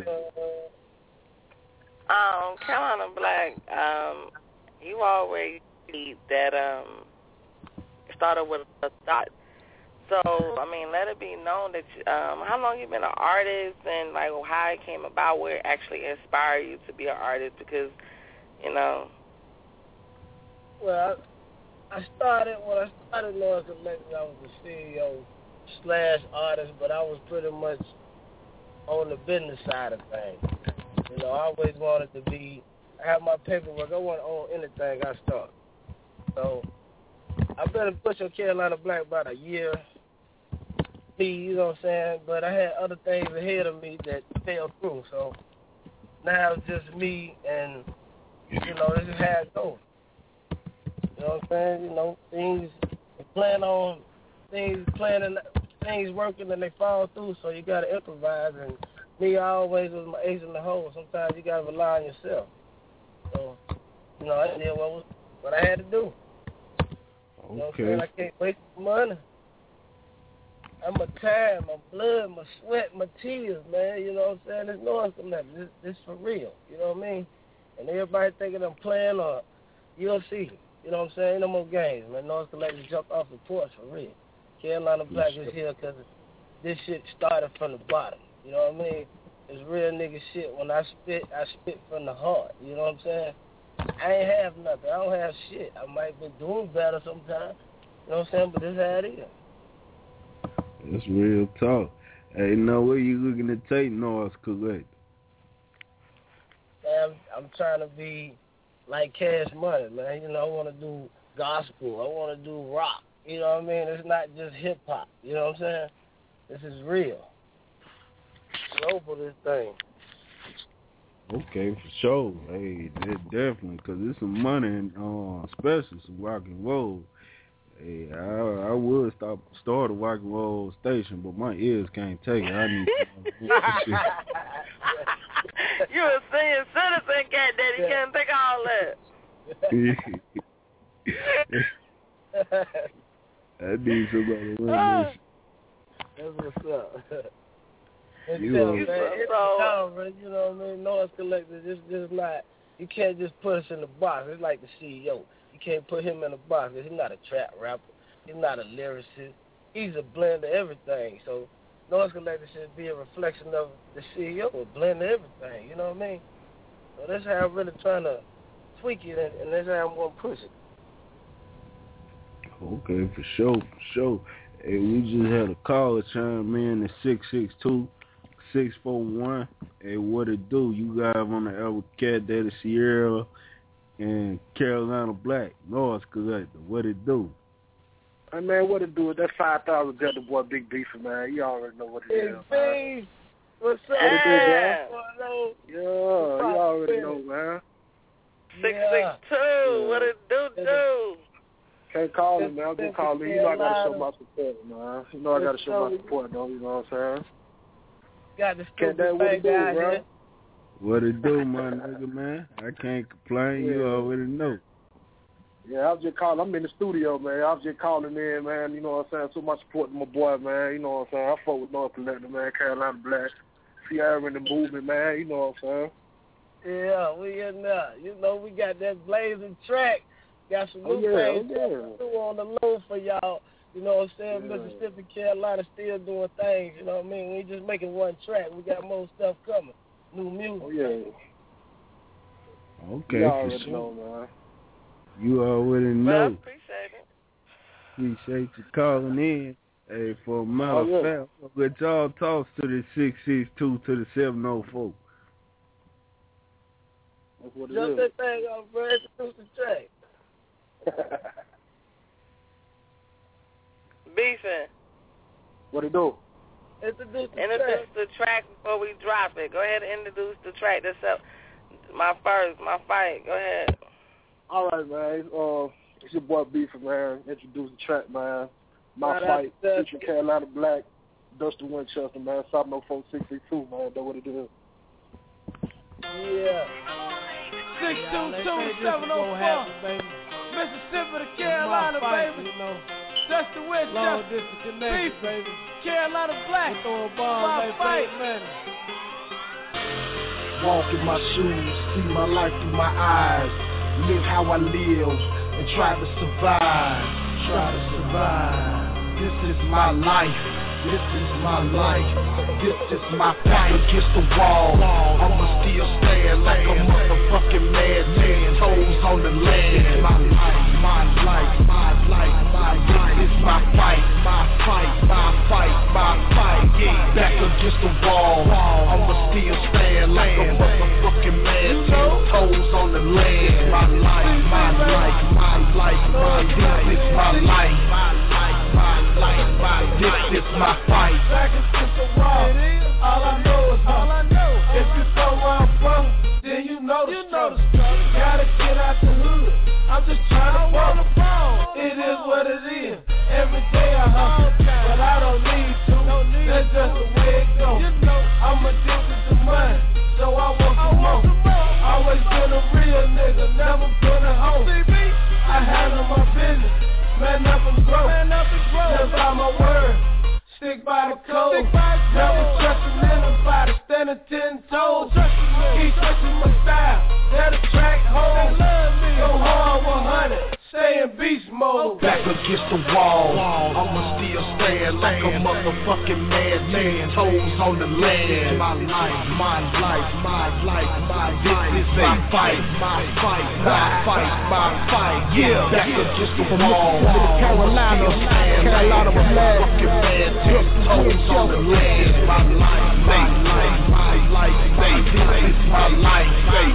Uh, um, Carolina Black, um, you always that um started with a thought. So, I mean, let it be known that you, um, how long you been an artist and, like, how it came about, where it actually inspired you to be an artist, because, you know. Well, I, I started, when I started Noise Collector, I was a C E O slash artist, but I was pretty much on the business side of things. You know, I always wanted to be, I have my paperwork, I want to own anything I start. So, I've been pushing Carolina Black about a year, me, you know what I'm saying, but I had other things ahead of me that fell through, so now it's just me, and, you know, this is how it goes. You know what I'm saying? You know, things, you plan on, things planning, things working, and they fall through, so you got to improvise, and me, I always was my ace in the hole. Sometimes you got to rely on yourself. So, you know, I did what, was, what I had to do. You know what I'm saying? I can't waste money. I'm my time, my blood, my sweat, my tears, man. You know what I'm saying? There's no nothing. This, this for real. You know what I mean? And everybody thinking I'm playing or U F C. You know what I'm saying? No more games, man. Noise Collector jumped off the porch for real. Carolina Black is here because this shit started from the bottom. You know what I mean? It's real nigga shit. When I spit, I spit from the heart. You know what I'm saying? I ain't have nothing. I don't have shit. I might be doing better sometimes. You know what I'm saying? But this is how it is. That's real talk. Hey, now where you looking to take Noise Collect? Man, I'm, I'm trying to be like Cash Money, man. You know, I want to do gospel. I want to do rock. You know what I mean? It's not just hip hop. You know what I'm saying? This is real. Slow for this thing. Okay, for sure. Hey, that definitely, because there's some money in, uh, especially some rock and roll. Hey, I, I would stop, start a rock and roll station, but my ears can't take it. I need some You a senior citizen, cat daddy. You can't take all that. I need somebody to run this. That's what's up. It's You tough, are- man. It's tough, man. You know what I mean? Noise Collector, just, just not, you can't just put us in the box. It's like the C E O. You can't put him in a box. He's not a trap rapper. He's not a lyricist. He's a blend of everything. So Noise Collector should be a reflection of the C E O, a blend of everything. You know what I mean? So that's how I'm really trying to tweak it, and, and that's how I'm going to push it. Okay, for sure, for sure. Hey, we just had a caller chime in at six six two, six four one. Hey, what it do? You guys on the Albert Cat Daddy Sierra and Carolina Black, Noise Collector. What it do? Hey, man, what it do? That five thousand Delta Boy Big Beef, man. You already know what it Hey, is, man. Beef. What's up, What it do, man? man? Yeah, you already know, man. six six two. What it do, do? Can't call him, man. I'm just calling. You know I gotta show my support, man. You know I gotta show my support, though. You know what I'm saying? Got the Can't that what it do, guy bro? here. What it do, my nigga, man? I can't complain. You Yeah. already know. Yeah, I was just calling. I'm in the studio, man. I was just calling in, man. You know what I'm saying? So much support to my boy, man. You know what I'm saying? I fuck with Noise Collector, man. Carolina Black. Sierra in the movement, man. You know what I'm saying? Yeah, we in there. You know, we got that blazing track. Got some new Oh, yeah, things oh, yeah. do on the low for y'all. You know what I'm saying? Yeah. Mississippi, Carolina still doing things. You know what I mean? We ain't just making one track. We got more stuff coming. New music. Oh, yeah. Okay, You for already sure. know, man. You already Well, I know. appreciate it. Appreciate you calling in. Hey, for a matter Oh, of yeah. fact, let y'all toss to the six six two to the seven oh four. That's what it Jump is. that thing off, bro. Introduce the track. Beefing. What it do? Introduce the Introduce track. the track before we drop it. Go ahead and introduce the track. That's up. My first, my fight. Go ahead. All right, man. Uh, it's your boy Beefer, man. Introduce the track, man. My Right fight, after that. featuring Carolina Black, Dusty Winchester, man. seven oh four six six two, man. That's what it is. Yeah. six two two, seven oh four. Mississippi to Carolina, baby. You know, That's the long Winchester. distance connection, Beef. baby. Carolina Black. We throw a bomb, My baby. fight. Man. Walk in my shoes, see my life through my eyes, live how I live, and try to survive, try to survive. This is my life, this is my life, this is my fight against the wall. I'ma still stand like a motherfucking madman, toes on the land. My life, my life, my life, my life. This is my fight, my fight, my fight, my fight. Back against the wall, I'ma still stand like a motherfucking madman, toes on the land. My life, my life, my life, my life. This is my life, my life, my life, my life. This is my fight. Back against the wall. All I know is all I know. If you know where I'm from, then you know the struggle. Gotta get out the hood. I'm just trying to ball. It is what it is. Every day I hustle, but I don't need to. That's just the way it goes. I'm addicted to money, so I want some more. Always been a real nigga, never been a hoe. I handle my business, man up and grow. Live by my word. Stick by the code. Never trusting anybody, standing ten toes. Keep touching my style. Let the track hold. Go hard one hundred. Stay in beast mode. Back against against the wall, I'ma still stand like a motherfucking man, ten toes on the land. My life, my life, my life, my life. This is my fight, my fight, my fight, my fight. Yeah, back against the wall. Carolina, Carolina was mad. Fucking man, ten toes on the land. My life, my life, my life. This is my life.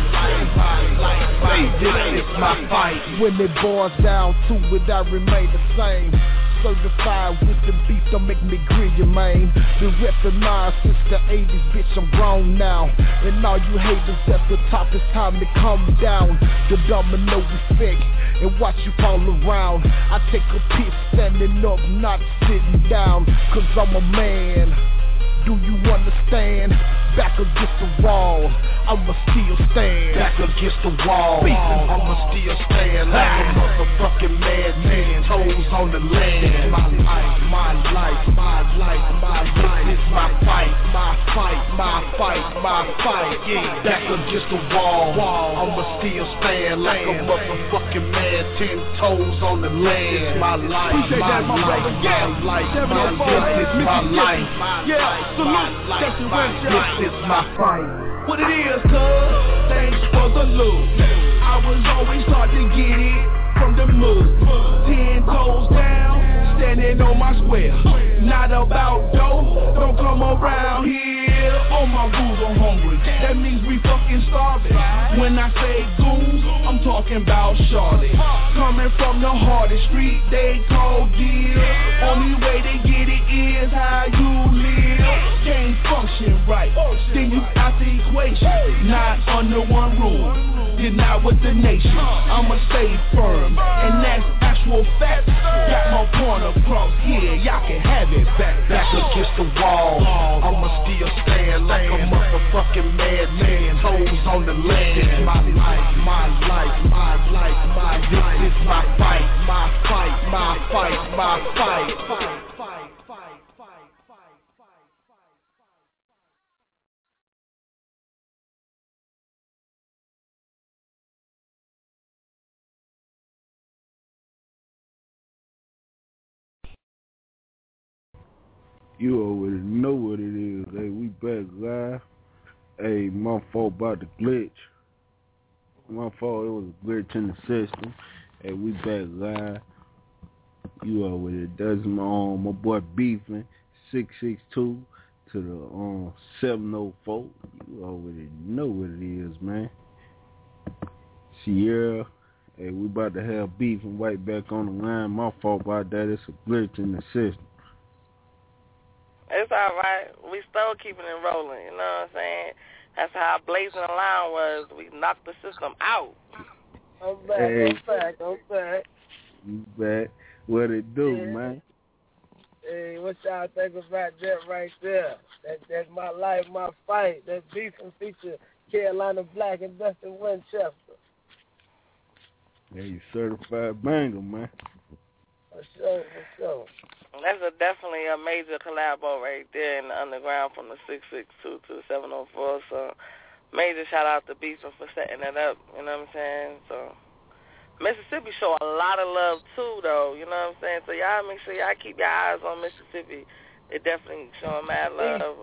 This is my fight. When it boils down to it, I remain the same. Certified with the beef, don't make me greedy, man. Been reppin' mine since the eighties, bitch, I'm grown now. And all you haters at the top, it's time to come down. The domino effect, and watch you fall around. I take a piss standing up, not sitting down, cause I'm a man. Do you understand? Back against the wall, I'ma still stand. Back against the wall, I'ma still stand like a motherfucking man, ten toes on the land. My life, my life, my life, my life. This is my fight, my fight, my fight, my fight. Yeah, back against the wall, I'ma still stand like a motherfucking man, ten toes on the land. My life, my life, my life, my life. This is my life, my life. Salute, this is my fight. What it is, cuz, thanks for the loot. I was always taught to get it from the move. Ten toes down, standing on my square. Not about dough, don't come around here. On my goons, I'm hungry. That means we fucking starving. When I say goons, I'm talking about Charlotte. Coming from the hardest street they call deal. Only way to get it is how you live. Can't function right, then you out the equation. Not under one rule, you're not with the nation. I'ma stay firm, and that's actual fact. Got my point across here, y'all can have it back. Back against the wall, I'ma still stand like a motherfucking man, ten toes on the land. This is my life, my life, my life, my life. This is my fight, my fight, my fight, my fight. You already know what it is. Hey, we back live. Hey, my fault about the glitch. My fault, it was a glitch in the system. Hey, we back live. You already, that's my, um, my boy Beefing, six six two to the um seven oh four. You already know what it is, man. Sierra, hey, we about to have Beefing right back on the line. My fault about that. It's a glitch in the system. It's all right. We still keeping it rolling, you know what I'm saying? That's how Blazing the Line was. We knocked the system out. I'm back, hey. I'm back, I'm back. You back. What it do, yeah. man? Hey, what y'all think about that right there? That That's my life, my fight. That Beefing feature Carolina Black and Dustin Winchester. Yeah, you certified banger, man. For sure, for sure. That's a definitely a major collabo right there in the underground from the six six two to the seven oh four. So major shout out to Beefing for setting that up, you know what I'm saying? So Mississippi show a lot of love too though, you know what I'm saying? So y'all make sure y'all keep your eyes on Mississippi. They definitely showing mad love.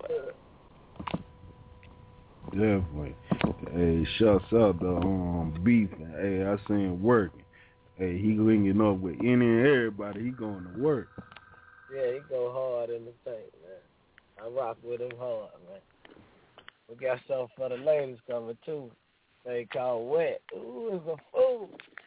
Definitely. Hey, shouts out to um Beefing. Hey, I seen him working. Hey, he linking up with any and everybody. He going to work. Yeah, he go hard in the tank, man. I rock with him hard, man. We got something for the ladies coming, too. They call Wet. Ooh, it's a fool.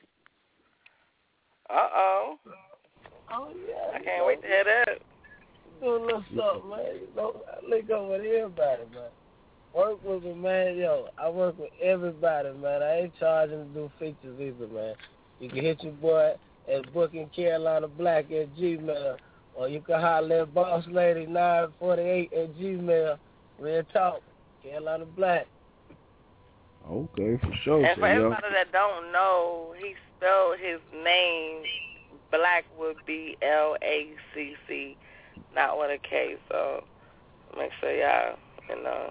Uh-oh. Oh, yeah. I can't know, wait to hear that. Do a little something, man. You know, I link up with everybody, man. Work with me, man. Yo, I work with everybody, man. I ain't charging to do features either, man. You can hit your boy at Booking Carolina Black at Gmail. Or you can holler at Boss Lady nine forty-eight at Gmail. Real talk, Carolina Black. Okay, for sure. And for everybody that don't know, he spelled his name Black would be L A C C, not with a K. So make sure y'all, you know,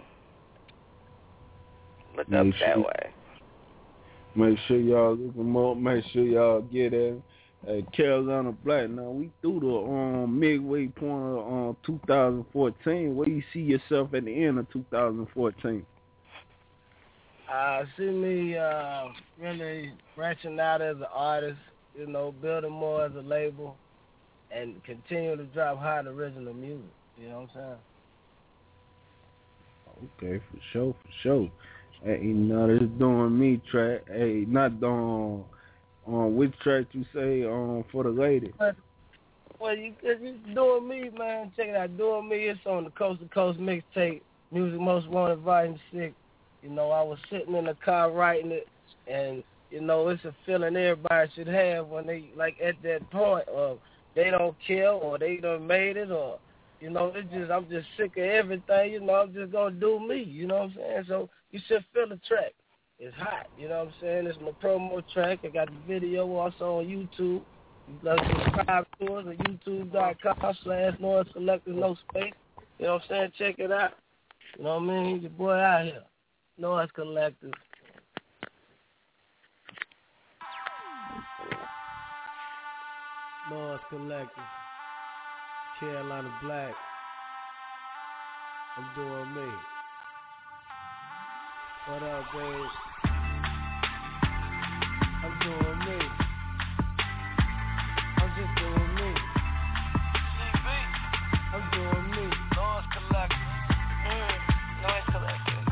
look make up sure, that way. Make sure y'all look him up. Make sure y'all get at him. Hey, Carolina Black, now we through the um, midway point of um, two thousand fourteen. Where you see yourself at the end of two thousand fourteen? I see me uh, really branching out as an artist, you know, building more as a label, and continue to drop hot original music. You know what I'm saying? Okay, for sure, for sure. Hey, you know, this doing me track. Hey, not doing. On which track you say um for the lady? But, well, you you doing me, man. Check it out, doing me. It's on the Coast to Coast mixtape, Music Most Wanted Volume Six. You know, I was sitting in the car writing it, and you know, it's a feeling everybody should have when they like at that point, or they don't kill, or they done made it, or you know, it's just I'm just sick of everything. You know, I'm just gonna do me. You know what I'm saying? So you should feel the track. It's hot, you know what I'm saying? It's my promo track. I got the video also on YouTube. You can subscribe to us at youtube.com slash Noise Collective, no space. You know what I'm saying? Check it out. You know what I mean? Your boy out here. Noise Collective. Noise Collective. Carolina Black. I'm doing me. What up, babe? I'm doing me. I'm just doing me. I'm doing me. Noise Collective. Mm, Noise Collective.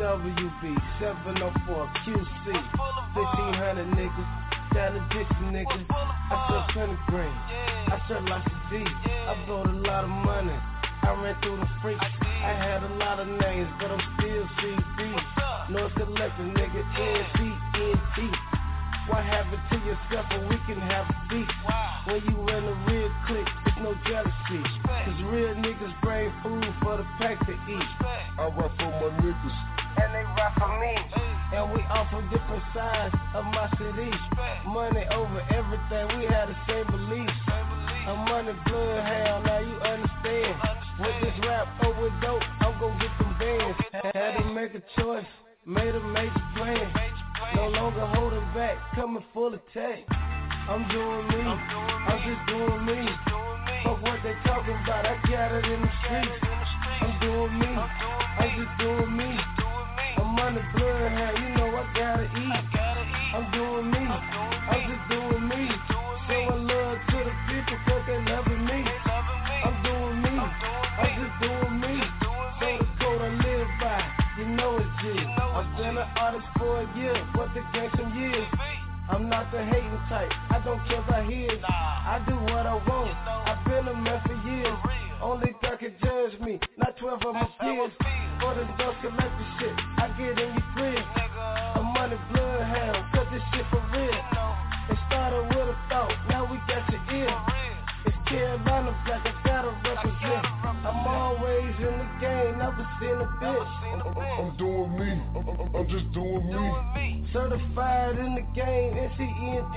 W B seven oh four Q C. fifteen hundred niggas. Down the ditch niggas. I sell Sunny Green. I sell lots of D. I bought a lot of money. I ran through the freaks. I had a lot of names, but I'm still C D. Noise Collective, nigga, N C N T. Why have it to yourself when we can have a beat? When you in a real clique, it's no jealousy. Cause real niggas bring food for the pack to eat. I rap for my niggas, and they rap for me. And we all from different sides of my city. Money over everything, we had the same beliefs. I'm money, blood, hell, now you understand. With this rap over dope, I'm gon' get them bands. Had to make a choice, made a major plan. No longer holding back, coming full attack. I'm doing me, I'm just doing me. Fuck what they talking about, I got it in the streets. I'm doing me, I'm just doing me. I'm on the blood, hell, you know I gotta eat. I'm doing me, I'm just doing me. Showing love to the people cause they loving me. I'm doing me, I'm just doing me. So the code I live by, you know it's G. I've been an artist for a year, but the game some years. I'm not the hating type, I don't care about his. I do what I want, I've been a man for years. Only God can judge me, not twelve of my kids. For the dust collector shit, I get in your crib. I'm money bloodhound, cut this shit for real. It started with a thought, now we got your ear. It's Carolina Black, I gotta represent. I'm always in the game, never seen a bitch. I'm doing me, I'm just doing me. Certified in the game, N C E N T.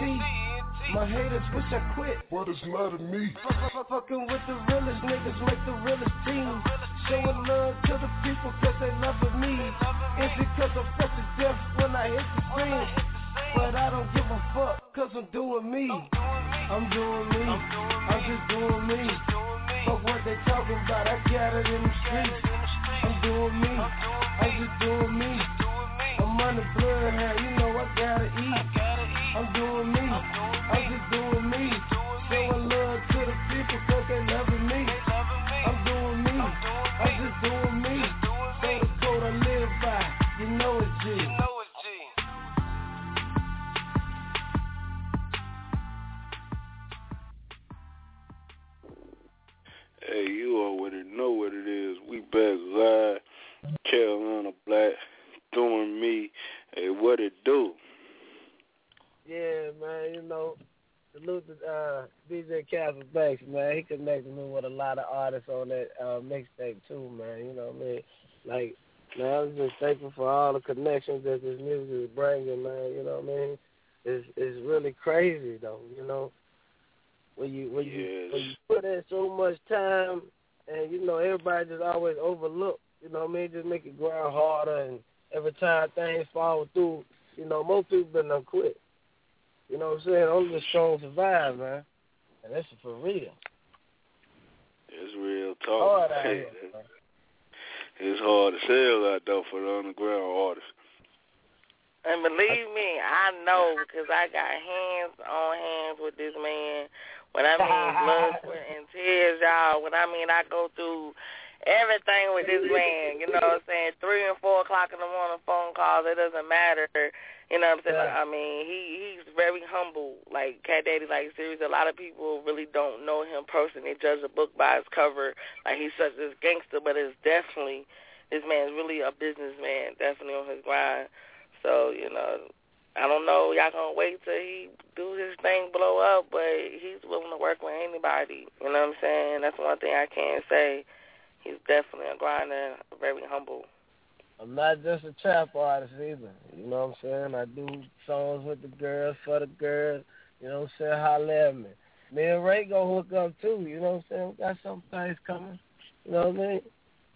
My haters wish I quit, but it's not of me. Fucking with the realest niggas make the realest team. Showing love to the people cause they loving me. It's because I'm fresh to death when I hit the screen. But I don't give a fuck cause I'm doing me. I'm doing me, I'm just doing me. Fuck what they talking about, I got it in the streets. I'm doing me, I'm just doing me. I'm on the blood, hell, you know I gotta eat. I'm doing me, I'm just doing me. Showing love to the people cause they loving me. I'm doing me, I'm just doing me. So the code I live by, you know it's G. Hey, you already know what it is. We back live. Carolina Black, doing me. Hey, what it do? Yeah, man, you know, salute to uh, D J Castle Banks, man. He connected me with a lot of artists on that uh, mixtape, too, man. You know what I mean? Like, man, I'm just thankful for all the connections that this music is bringing, man. You know what I mean? It's, it's really crazy, though, you know? When you when you yes. when you put in so much time, and you know everybody just always overlook, you know what I mean? Just make it grind harder, and every time things fall through, you know most people been done quit. You know what I'm saying? Only the strong survive, man. And that's for real. It's real talk. Hard out Hey, here, man. It's hard to sell out there for the underground artists. And believe me, I know because I got hands on hands with this man. When I mean blood, sweat, and tears, y'all. When I mean I go through everything with this man. You know what I'm saying? Three and four o'clock in the morning phone calls. It doesn't matter. You know what I'm saying? Yeah. I mean, he he's very humble. Like Cat Daddy, like seriously, a lot of people really don't know him personally. They judge a book by its cover. Like he's such this gangster, but it's definitely this man's really a businessman. Definitely on his grind. So, you know, I don't know. Y'all gonna wait till he do his thing blow up, but he's willing to work with anybody. You know what I'm saying? That's one thing I can say. He's definitely a grinder, very humble. I'm not just a trap artist either. You know what I'm saying? I do songs with the girls, for the girls. You know what I'm saying? Holla at me. Me and Ray gonna hook up too. You know what I'm saying? We got some things coming. You know what I mean?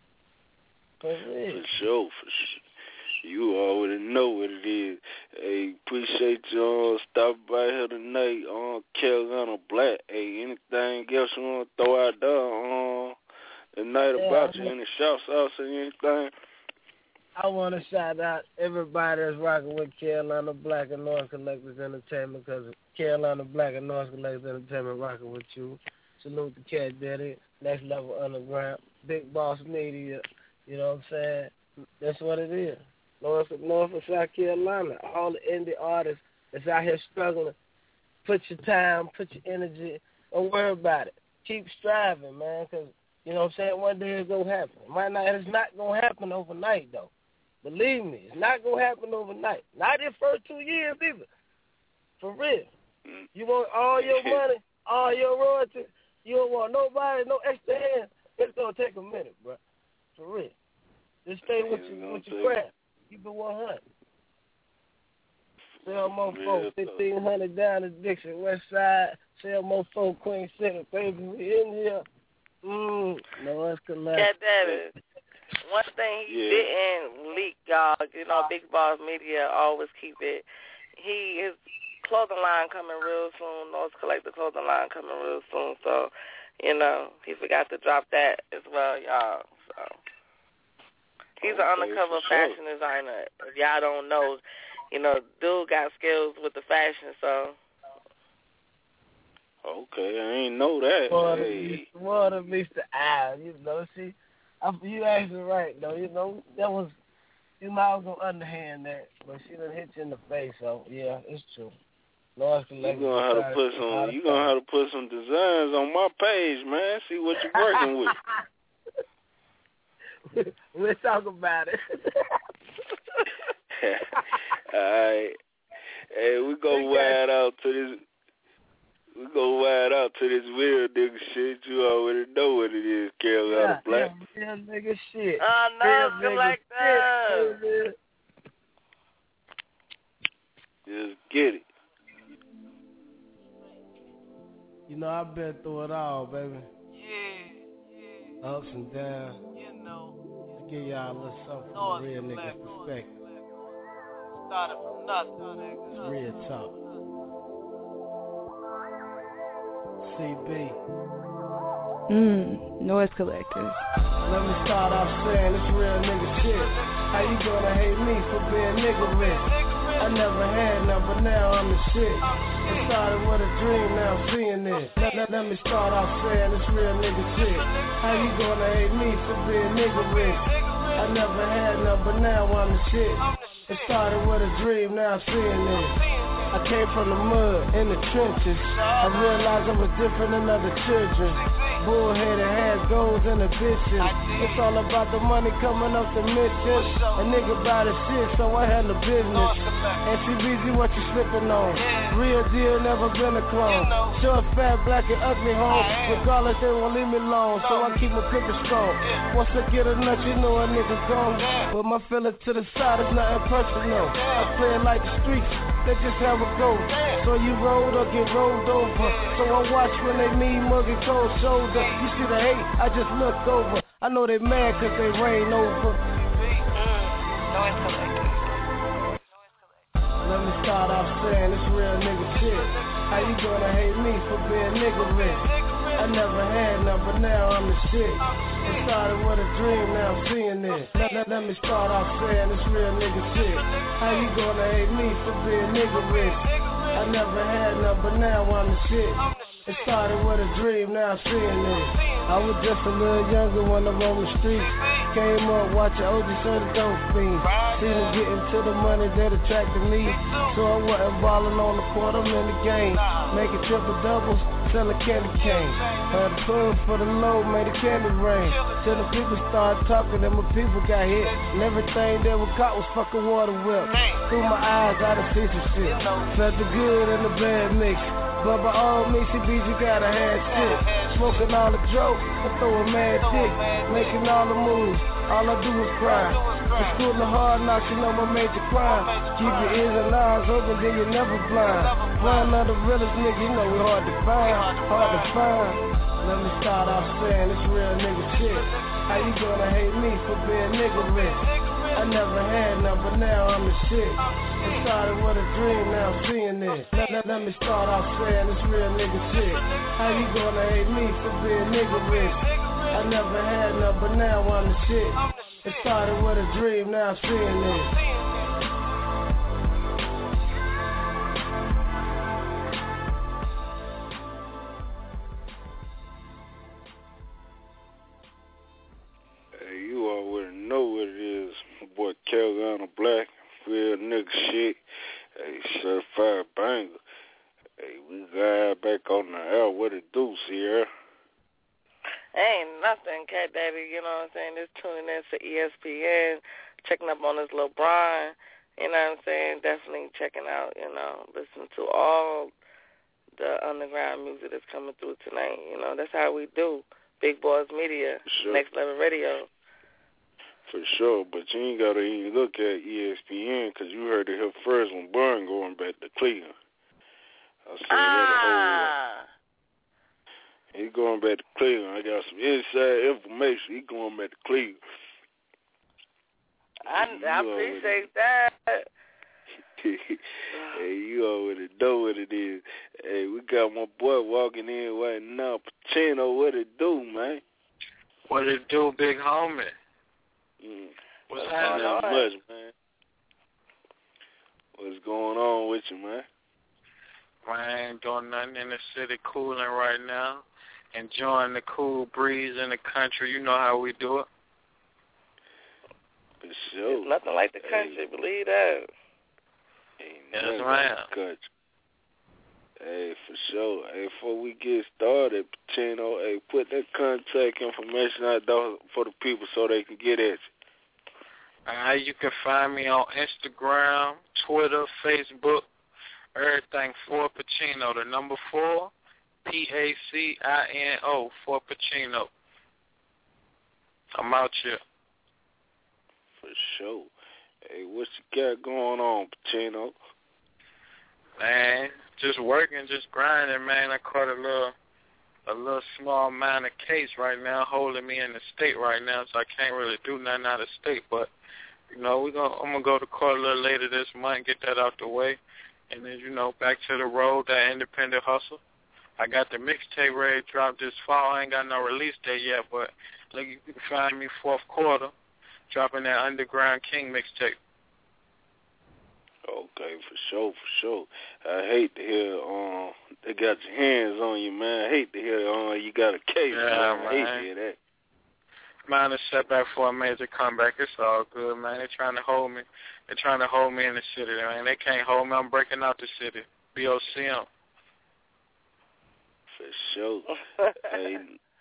For sure, for sure. You already know what it is. Hey, appreciate you uh, stopping by here tonight on uh, Carolina Black. Hey, anything else you want to throw out there uh, tonight yeah, about I you? mean, Any shouts outs or anything? I want to shout out everybody that's rocking with Carolina Black and Noise Collectors Entertainment, because Carolina Black and Noise Collectors Entertainment rocking with you. Salute to Cat Daddy, Next Level Underground, Big Boss Media. You know what I'm saying? That's what it is. North, North and South Carolina, all the indie artists that's out here struggling. Put your time, put your energy, don't worry about it. Keep striving, man, because, you know what I'm saying, one day it's going to happen. It might not, it's not going to happen overnight, though. Believe me, it's not going to happen overnight. Not in the first two years either. For real. You want all your money, all your royalties. You don't want nobody, no extra hands. It's going to take a minute, bro. For real. Just stay with, you, with your craft. Keep it one hundred. Sell more folk, fifteen hundred down to Dixon, West Side. Sell more folk, Queen City. Baby, we in here. Mmm. No, that's collect. Cat Daddy. One thing he yeah. didn't leak, y'all. You know, Big Boss Media always keep it. He his clothing line coming real soon. North Collector clothing line coming real soon. So, you know, he forgot to drop that as well, y'all. So. He's an undercover fashion designer. If y'all don't know, you know, dude got skills with the fashion, so. Okay, I ain't know that. Water, hey. water meets the eye, you know. See, I, you actually right, though. You know, that was, you know, I was going to underhand that, but she done hit you in the face, so, yeah, it's true. You're gonna have to put some. You gonna have to put some designs on my page, man. See what you're working with. We'll talk about it. All right. Hey, we go wide out to this. We go wide out to this real nigga shit. You already know what it is, Carolina yeah, Black. Yeah, real nigga shit. Oh, no, good like that. Just get it. You know, I've been through it all, baby. Yeah, yeah. Ups and downs. You know. To give y'all a little something from a real nigga's perspective. Started from nothing, nigga. It's real talk. C B. Mmm, Noise Collectors. Let me start off saying it's real nigga shit. How you gonna hate me for being nigga rich? I never had none, but now I'm the shit. It started with a dream, now I'm seeing it. Let, let, let me start off saying it's real nigga shit. How you gonna hate me for being nigga rich? I never had none, but now I'm the shit. It started with a dream, now I'm seeing it. I came from the mud, in the trenches. I realized I was different than other children. Bullheaded, had goals and ambitions. It's all about the money coming up the mission. A nigga buy the shit, so I had the business. And C B Z, what you slipping on? Real deal, never been a clone. Short, fat, black, and ugly home. Regardless, they won't leave me alone, so I keep my pimpin' strong. Once I get a nut, you know a nigga gone. But my feeling to the side is nothing personal. I play it like the streets, that's just how it goes. So you rolled or get rolled over. So I watch when they mean mug and cold shoulder. You see the hate, I just look over. I know they mad cause they rain over. Let me start off saying it's real nigga shit. How you gonna hate me for being nigga rich? I never had none, but now I'm the shit. It started with a dream, now I'm seeing it. Let, let, let me start off saying it's real nigga shit. How you gonna hate me for being nigga rich? I never had none, but now I'm the shit. It started with a dream, now I'm seeing it. I was just a little younger when I roamed the streets. Came up watching O G so the dope fiend. Seen him getting to the money that attracted me. So I wasn't ballin' on the court, I'm in the game. Making triple doubles, selling candy cane. Had a plug for the low, made a candy rain. Till the people started talking and my people got hit. And everything that was caught was fucking water whip. Through my eyes, I done see some shit. Felt the good and the bad mix. But by all means, C B, you gotta have shit. Smoking all the dope, I throw a mad dick. Making all the moves, all I do is cry. For school the hard knocks, you know my major crime. Keep your ears and eyes open, then you're never blind. One of the realest niggas, you know we hard to find, hard to find. Let me start off saying it's real nigga shit. How you gonna hate me for being nigga rich? I never had none, but now I'm the shit. It started with a dream, now I'm seeing it. Let, let, let me start off saying it's real nigga shit. How you gonna hate me for being nigga rich? I never had none, but now I'm the shit. It started with a dream, now I'm seeing it. Carolina Black, real nigga shit, hey, certified banger. Hey, we got back on the air. What it do, Sierra? Ain't nothing, Cat Daddy, you know what I'm saying? Just tuning in to E S P N, checking up on this little Brian, you know what I'm saying? Definitely checking out, you know, listening to all the underground music that's coming through tonight. You know, that's how we do. Big Boys Media, sure. Next Level Radio. For sure, but you ain't got to even look at E S P N because you heard it here first when Burn going back to Cleveland. I said ah. that He going back to Cleveland. I got some inside information. He going back to Cleveland. I, I appreciate that. Hey, you already know what it is. Hey, we got my boy walking in right now. Pacino, what it do, man? What it do, big homie? Mm. What's That's happening? Not much, man. What's going on with you, man? I ain't doing nothing in the city, cooling right now, enjoying the cool breeze in the country. You know how we do it. For sure. It's nothing like the country, hey. Believe that. Ain't yes, nothing ma'am. like the country. Hey, for sure. Hey, before we get started, Pacino, hey, put that contact information out there for the people so they can get at you. Uh, you can find me on Instagram, Twitter, Facebook, everything for Pacino. The number four, P A C I N O, for Pacino. I'm out here. For sure. Hey, what you got going on, Pacino? Man, just working, just grinding, man. I caught a little, a little small minor case right now, holding me in the state right now, so I can't really do nothing out of state. But you know, we gonna, I'm gonna go to court a little later this month, get that out the way, and then you know, back to the road, that independent hustle. I got the mixtape ready to drop this fall. I ain't got no release date yet, but look, you can find me fourth quarter, dropping that Underground King mixtape. Okay, for sure, for sure. I hate to hear um they got your hands on you, man. I hate to hear um you got a case, yeah, man. man. I hate to hear that. Mine is setback for a major comeback. It's all good, man. They're trying to hold me. They're trying to hold me in the city, man. They can't hold me. I'm breaking out the city. B O C M. For sure. hey,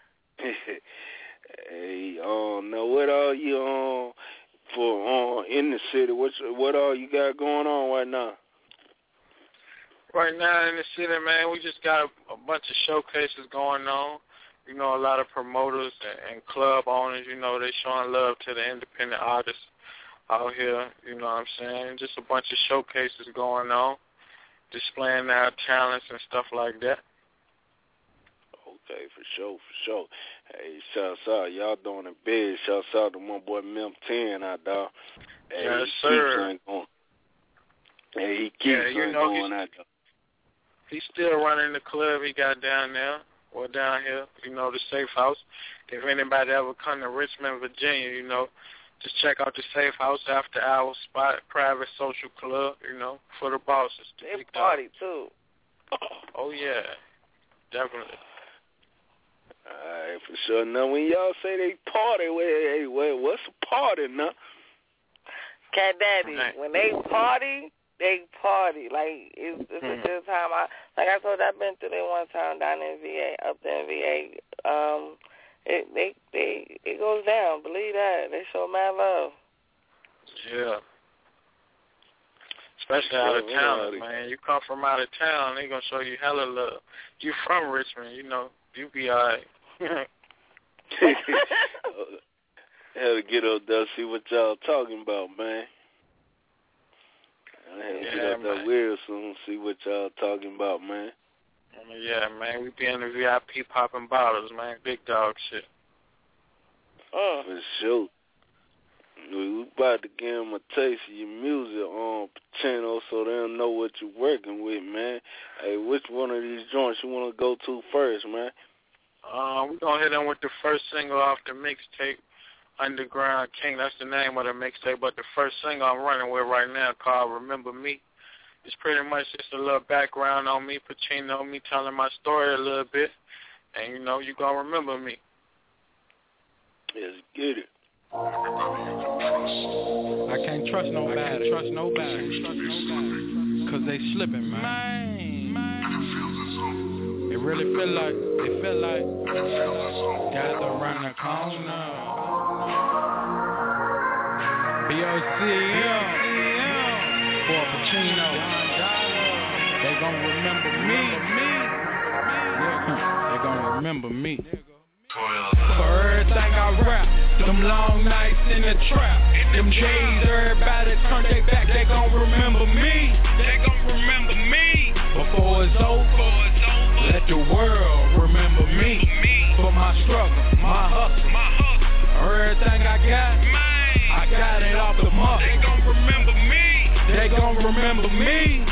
hey, um, now what are you on? Um, For uh, in the city, what what all you got going on right now? Right now in the city, man, we just got a, a bunch of showcases going on. You know, a lot of promoters and, and club owners, you know, they showing love to the independent artists out here. You know what I'm saying? Just a bunch of showcases going on, displaying their talents and stuff like that. Okay, for sure, for sure. Hey, shouts out. Y'all doing it big. Shouts out to my boy Mem ten out there. Hey, yes, sir. Going, Hey, he keeps yeah, you know, going out there. He's still running the club he got down there, or down here, you know, the Safe House. If anybody ever come to Richmond, Virginia, you know, just check out the Safe House after hours spot, private social club, you know, for the bosses. They party, too. Oh, yeah, definitely. All right, for sure. Now, when y'all say they party, wait, hey, wait, what's a party now? Cat Daddy, right. When they party, they party. Like, it's, it's mm-hmm. a good time. I, like I told you, I've been through there one time down in V A, up there in V A. Um, it, they, they, it goes down. Believe that. They show mad love. Yeah. Especially out of town, man. You come from out of town, they going to show you hella love. You from Richmond, you know, you be all right. Had to get up there, see what y'all talking about, man. I had to yeah, get up man. there weird soon, see what y'all talking about, man. Yeah, man, we be in the V I P popping bottles, man. Big dog shit. Oh. For sure. We about to give them a taste of your music on Pacino so they'll know what you're working with, man. Hey, which one of these joints you want to go to first, man? Uh, we're going to hit them with the first single off the mixtape, Underground King. That's the name of the mixtape, but the first single I'm running with right now called Remember Me. It's pretty much just a little background on me, Pacino, me telling my story a little bit, and, you know, you're going to remember me. Let's get it. I can't trust nobody, trust nobody, trust nobody, cause they slipping, man. man. It really feel like, it feel like, gather around the corner. B O C M, for Pacino, they gon' remember me, yeah, they gon' remember me. For everything I rap, them long nights in the trap, them days everybody turn their back, they gon' remember me, they gon' remember me. Before it's over, let the world remember me, for my struggle, my hustle, everything I got, I got it off the muscle. They gon' remember me, they gon' remember me.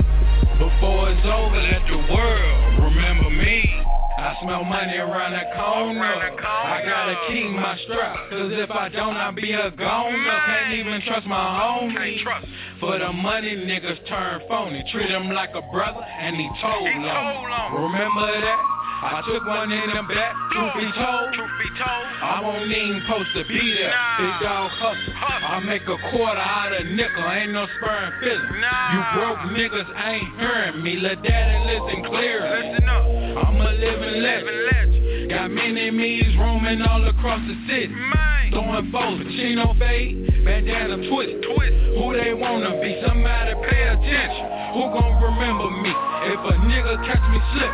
Before it's over, let the world remember me. I smell money around the corner. I gotta keep my strap, cause if I don't, I'll be a goner. Can't even trust my homie. For the money, niggas turn phony. Treat him like a brother, and he told on. Remember that? I took one in the back, truth be told, truth be told, I won't even supposed to be there. Nah. Big dog hustle, I make a quarter out of nickel, ain't no spurring feeling. Nah. You broke niggas ain't hearing me, let daddy listen clearly. Listen up. I'm a living legend, got many me's roaming all across the city. Man. Throwing foes, Pacino fade, bandana twist, twist. Who they wanna be, somebody pay attention. Who gon' remember me, if a nigga catch me slip?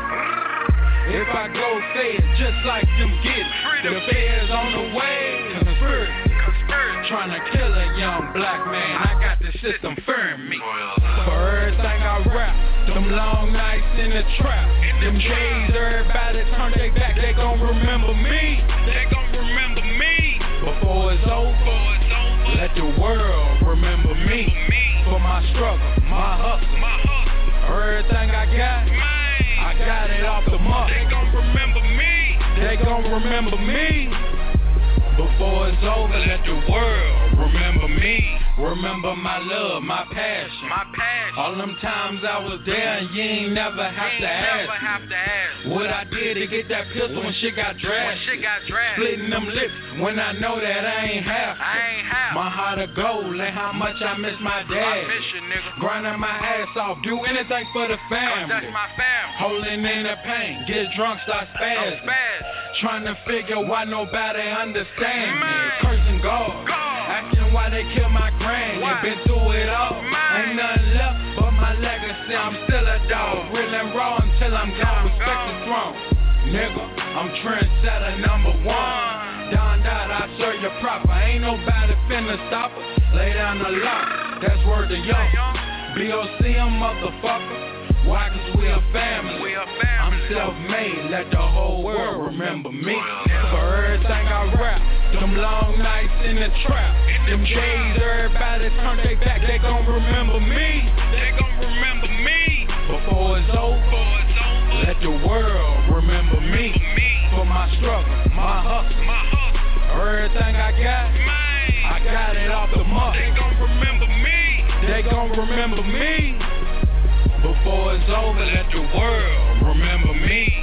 If I go say it just like them get it, the feds on the way, conspiracy, trying to kill a young black man, I got the system fearing me. For everything I rap, them long nights in the trap, them days everybody turn their back, they gon' remember me, they gon' remember me. Before it's over, let the world remember me, for my struggle, my hustle, everything I got, I got it off the muscle. They gon' remember me. They gon' remember me. Before it's over, let the world remember me. Remember my love, my passion. My passion. All them times I was there and you ain't never have to ask. Never have to ask. What I did to get that pistol when shit got drastic. When shit got drastic. Splitting them lips when I know that I ain't half. I ain't half. My heart of gold and how much I miss my dad. I miss you, nigga. Grinding my ass off, do anything for the family. That's my family. Holding in the pain, get drunk, start spazzing. Trying to figure why nobody understands me. Cursing God, God, asking why they killed my grand. They been through it all. Man. Ain't nothing left but my legacy. I'm still a dog, real and raw until I'm gone. Respect the throne, nigga. I'm trendsetter number one. Don Dot, I serve you proper. Ain't nobody finna stop us. Lay down the law, that's word to y'all. B O C M, motherfucker. Why? Cause we a family. We a family. I'm self-made, let the whole world remember me. For everything I rap, them long nights in the trap. Them J's, everybody turn they back, they gon' remember me. They gon' remember me. Before it's over, let the world remember me. For my struggle, my hustle, everything I got, I got it off the muck. They gon' remember me. They gon' remember me. Before it's over, let the world remember me.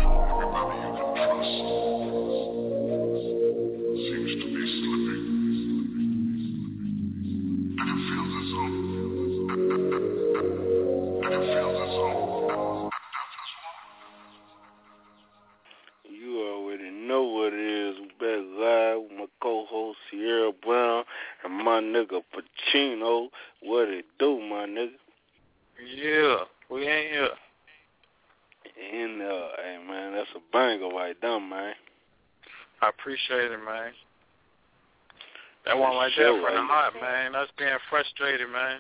You already know what it is. We back live with my co-host Sierra Brown and my nigga Pacino. What it do, my nigga? Yeah, we ain't here. And uh, hey man, that's a banger right there, man. I appreciate it, man. That one right sure, there from the right. heart, man. That's being frustrated, man.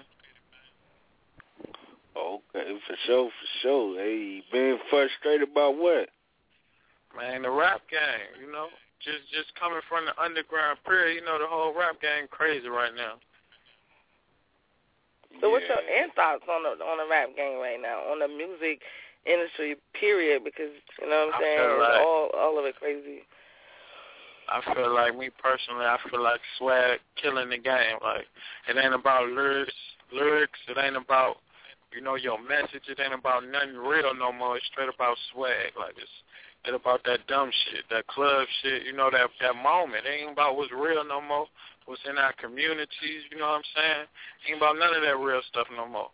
Okay, for sure, for sure. Hey, being frustrated about what? Man, the rap game, you know, just just coming from the underground period, you know, the whole rap game crazy right now. So what's your end thoughts on the on the rap game right now, on the music industry period? Because you know what I'm I saying, feel like, all all of it crazy. I feel like me personally, I feel like swag killing the game. Like it ain't about lyrics, lyrics. It ain't about you know your message. It ain't about nothing real no more. It's straight about swag. Like it's it's about that dumb shit, that club shit. You know that that moment. It ain't about what's real no more. What's in our communities, you know what I'm saying? Ain't about none of that real stuff no more.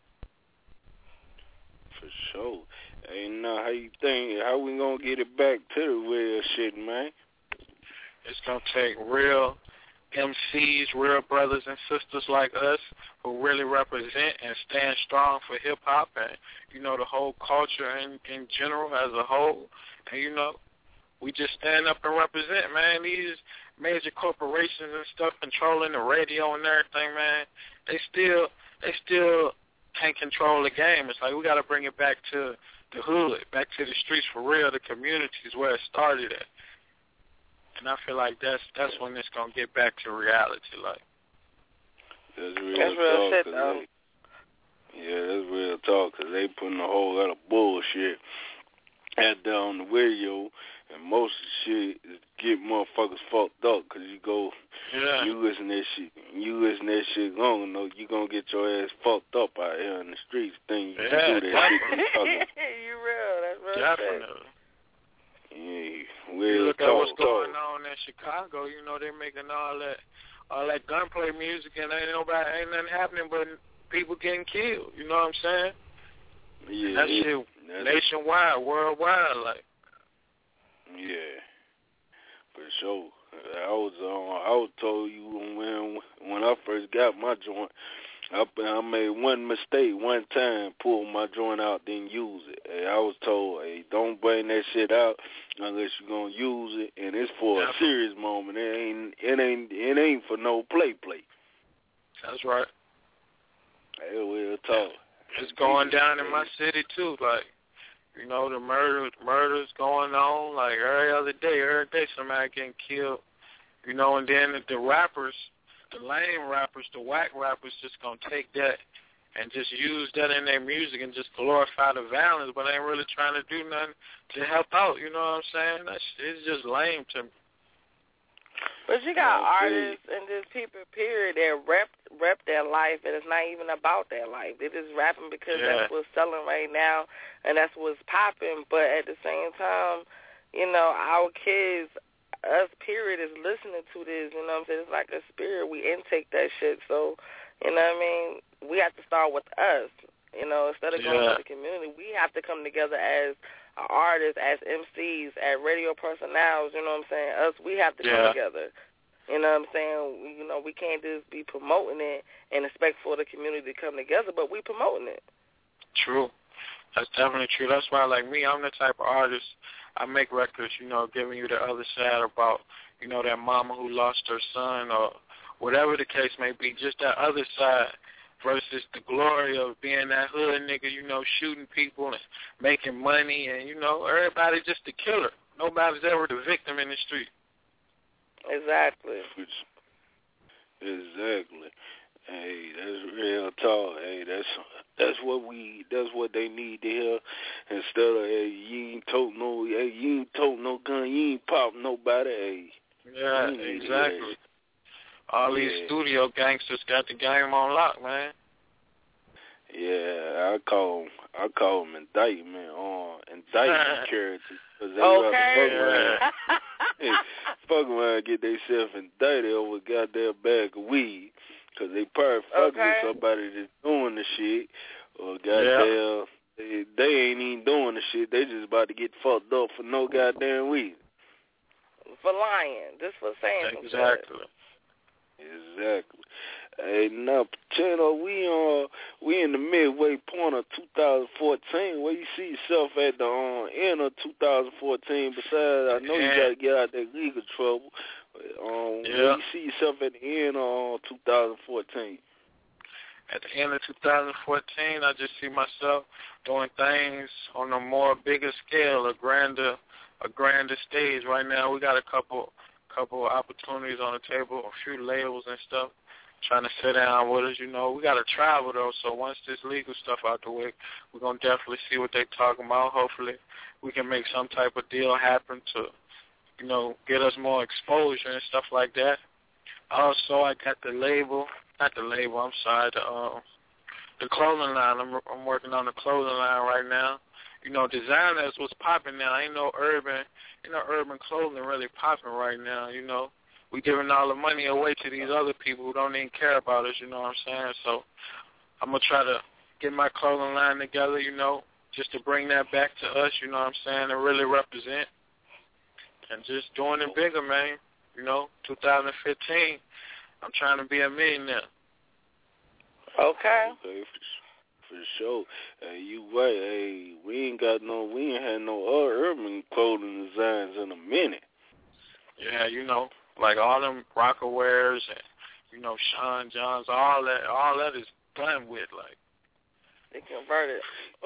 For sure. Hey, now, how you think, how we gonna get it back to the real shit, man? It's gonna take real M Cs, real brothers and sisters like us who really represent and stand strong for hip-hop and, you know, the whole culture in, in general as a whole. And, you know, we just stand up and represent, man. These major corporations and stuff controlling the radio and everything, man, they still they still can't control the game. It's like we got to bring it back to the hood, back to the streets for real, the communities where it started at. And I feel like that's that's when it's gonna get back to reality, like. That's real, that's real talk, shit, though. They, yeah, that's real talk, because they putting a whole lot of bullshit out there on the radio. And most of the shit is get motherfuckers fucked up, because you go, yeah. you listen to that shit, you listen to that shit long enough, you going to get your ass fucked up out here in the streets. Think you yeah, can do that shit. You real, that's real Definitely. shit. Yeah, real you look talk. at what's going on in Chicago, you know, they're making all that all that gunplay music, and ain't nobody, ain't nothing happening but people getting killed, you know what I'm saying? Yeah, and that it, shit that's nationwide, worldwide, like. Yeah, for sure. I was uh, I was told you when when I first got my joint, I, I made one mistake one time, pulled my joint out, didn't use it. Hey, I was told, hey, don't bring that shit out unless you're gonna use it, and it's for a serious moment. It ain't it ain't it ain't for no play play. That's right. Hey, we'll talk. It's going down in my city too, like. You know, the murder, murders going on, like, every other day, every day somebody getting killed. You know, and then the, the rappers, the lame rappers, the whack rappers just going to take that and just use that in their music and just glorify the violence, but ain't really trying to do nothing to help out, you know what I'm saying? That's, it's just lame to me. But you got artists and just people, period, that rep rep their life, and it's not even about their life. They're just rapping because yeah. that's what's selling right now, and that's what's popping. But at the same time, you know, our kids, us, period, is listening to this. You know what I'm saying? It's like a spirit. We intake that shit. So, you know what I mean? We have to start with us. You know, instead of going yeah. to the community, we have to come together as artists, as M Cs, as radio personnels, you know what I'm saying? Us, we have to yeah. come together. You know what I'm saying? You know, we can't just be promoting it and expect for the community to come together, but we promoting it. True. That's definitely true. That's why, like me, I'm the type of artist, I make records, you know, giving you the other side about, you know, that mama who lost her son or whatever the case may be, just that other side. Versus the glory of being that hood nigga, you know, shooting people and making money, and, you know, everybody just the killer. Nobody's ever the victim in the street. Exactly. Exactly. Hey, that's real talk. Hey, that's that's what we that's what they need to hear. Instead of hey, you ain't tote no hey, you ain't tote no gun, you ain't pop nobody. Hey, yeah, exactly. All yeah. these studio gangsters got the game on lock, man. Yeah, I call I call them indictment on uh, indictment security. Cause they okay. Fuck around, hey, fuck around, get themselves indicted over a goddamn bag of weed. Cause they probably fucking okay. with somebody that's doing the shit, or goddamn, yeah. they, they ain't even doing the shit. They just about to get fucked up for no goddamn weed. For lying, just for saying exactly. Exactly. Hey, now, Pachino, we uh, we in the midway point of two thousand fourteen. Where you see yourself at the uh, end of two thousand fourteen? Besides, I know yeah. you got to get out that legal trouble. Um, yeah. Where you see yourself at the end of uh, two thousand fourteen? At the end of two thousand fourteen, I just see myself doing things on a more bigger scale, a grander, a grander stage. Right now, we got a couple, couple opportunities on the table, a few labels and stuff. Trying to sit down with us, you know. We got to travel, though, so once this legal stuff out the way, we're going to definitely see what they're talking about. Hopefully we can make some type of deal happen to, you know, get us more exposure and stuff like that. Also, I got the label, not the label, I'm sorry, the, uh, the clothing line. I'm, I'm working on the clothing line right now. You know, designers was popping now. Ain't no urban, ain't no urban clothing really popping right now, you know. We giving all the money away to these other people who don't even care about us, you know what I'm saying? So I'm going to try to get my clothing line together, you know, just to bring that back to us, you know what I'm saying, and really represent. And just doing it bigger, man. You know, two thousand fifteen, I'm trying to be a millionaire. Okay. Okay, for, for sure. Hey, you right. Hey, we ain't got no, we ain't had no other urban clothing designs in a minute. Yeah, you know. Like all them Rockawares and, you know, Sean Johns, all that, all that is done with. Like, they converted.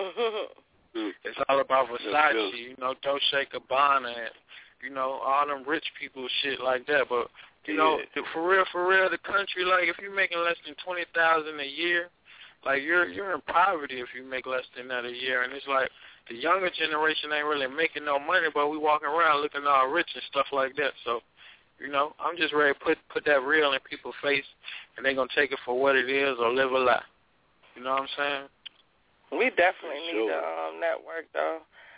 It's all about Versace, you know, Dolce Gabbana, and, you know, all them rich people shit like that. But, you know, yeah. for real, for real, the country, like, if you're making less than twenty thousand a year, like, you're you're in poverty if you make less than that a year. And it's like the younger generation ain't really making no money, but we walking around looking all rich and stuff like that. So, you know, I'm just ready to put put that real in people's face, and they're going to take it for what it is or live a lie. You know what I'm saying? We definitely For need sure. to um, network, though.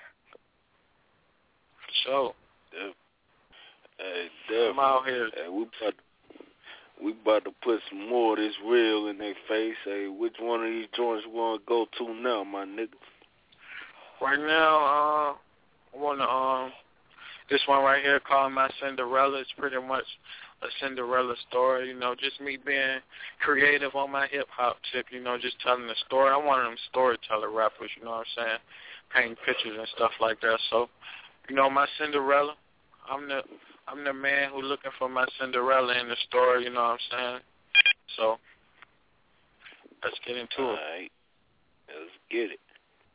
For sure. Def- hey, definitely. I'm out here. Hey, we about to, we about to put some more of this real in their face. Hey, which one of these joints you want to go to now, my nigga? Right now, uh, I want to... Um, This one right here called My Cinderella. It's pretty much a Cinderella story, you know, just me being creative on my hip-hop tip, you know, just telling the story. I'm one of them storyteller rappers, you know what I'm saying, painting pictures and stuff like that. So, you know, My Cinderella, I'm the I'm the man who looking for my Cinderella in the story, you know what I'm saying. So, let's get into All it. All right. Let's get it.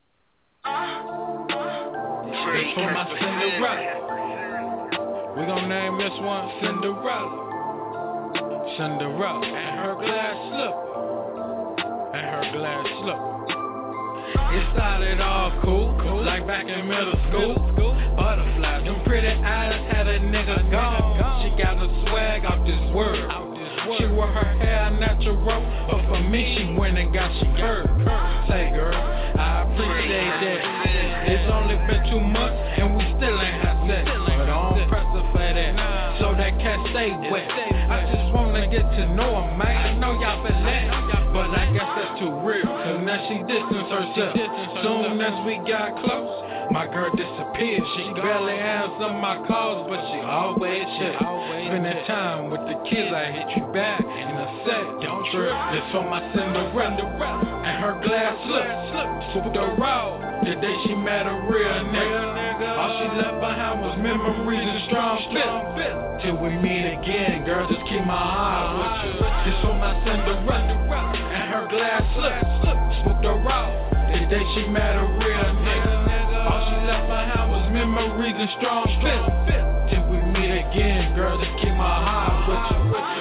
It's for my Cinderella. We gon' name this one Cinderella. Cinderella and her glass slipper. And her glass slipper. It started off cool, cool, like back in middle school. Butterflies, them pretty eyes had a nigga gone. She got a swag out this world. She wore her hair natural, but for me she went and got she curved. Say girl, I appreciate that. It's only been two months and we still ain't had sex, but I don't press her for that, so that cat stay wet. I just wanna get to know her, man. I know y'all been laughing, but I guess that's too real, cause now she distanced herself. Soon as we got close, my girl disappeared. She barely answered my calls, but she always checked. Spending time with the kids, I hit you back in a set. Don't trip, this for my Cinderella and her glass slip. Swooped her out the day she met a real nigga. All she left behind was memories and strong fit. Till we meet again, girl, just keep my eyes with you. This for my Cinderella and her glass slip. Swooped her out the day she met a real nigga. All she left behind was memories and strong fit. Till we meet again, girl, just keep my heart with you. And we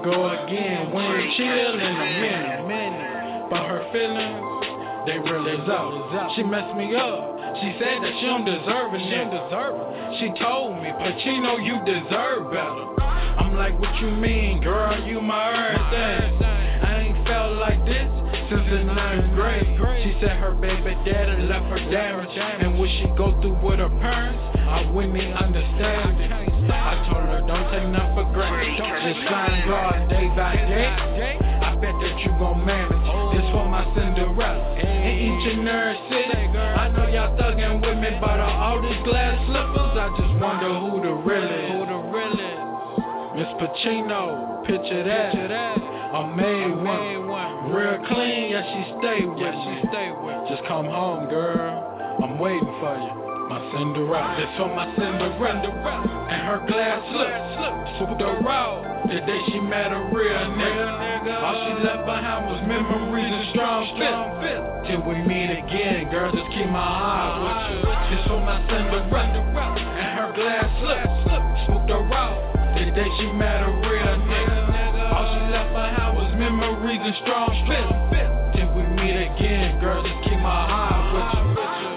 go again. We ain't chill in a minute. But her feelings, they really out. She messed me up. She said that she don't deserve it. She don't deserve it. She told me, Pacino, you deserve better. I'm like, what you mean, girl? You my everything. I ain't felt like this since the ninth grade. She said her baby daddy left her damaged, and what she go through with her parents, I wouldn't even understand it. I told her, don't take nothing for granted. Just sign God day by day. I bet that you gon' manage. This for my Cinderella in each and every city. I know y'all thuggin' with me, but all these glass slippers, I just wonder who the real is. Who the real is? Miss Pacino, picture that. I made one, real clean. Yeah, she stay with me. Just come home, girl. I'm waiting for you. My Cinderella, this for my Cinderella, and her glass slipped, swooped her out. The day she met a real nigga, all she left behind was memories and strong fist. Till we meet again, girl, just keep my eyes with you. This for my Cinderella, and her glass slipped, swooped her out. The day she met a real nigga, all she left behind was memories and strong fist. Till we meet again, girl, just keep my eyes with you.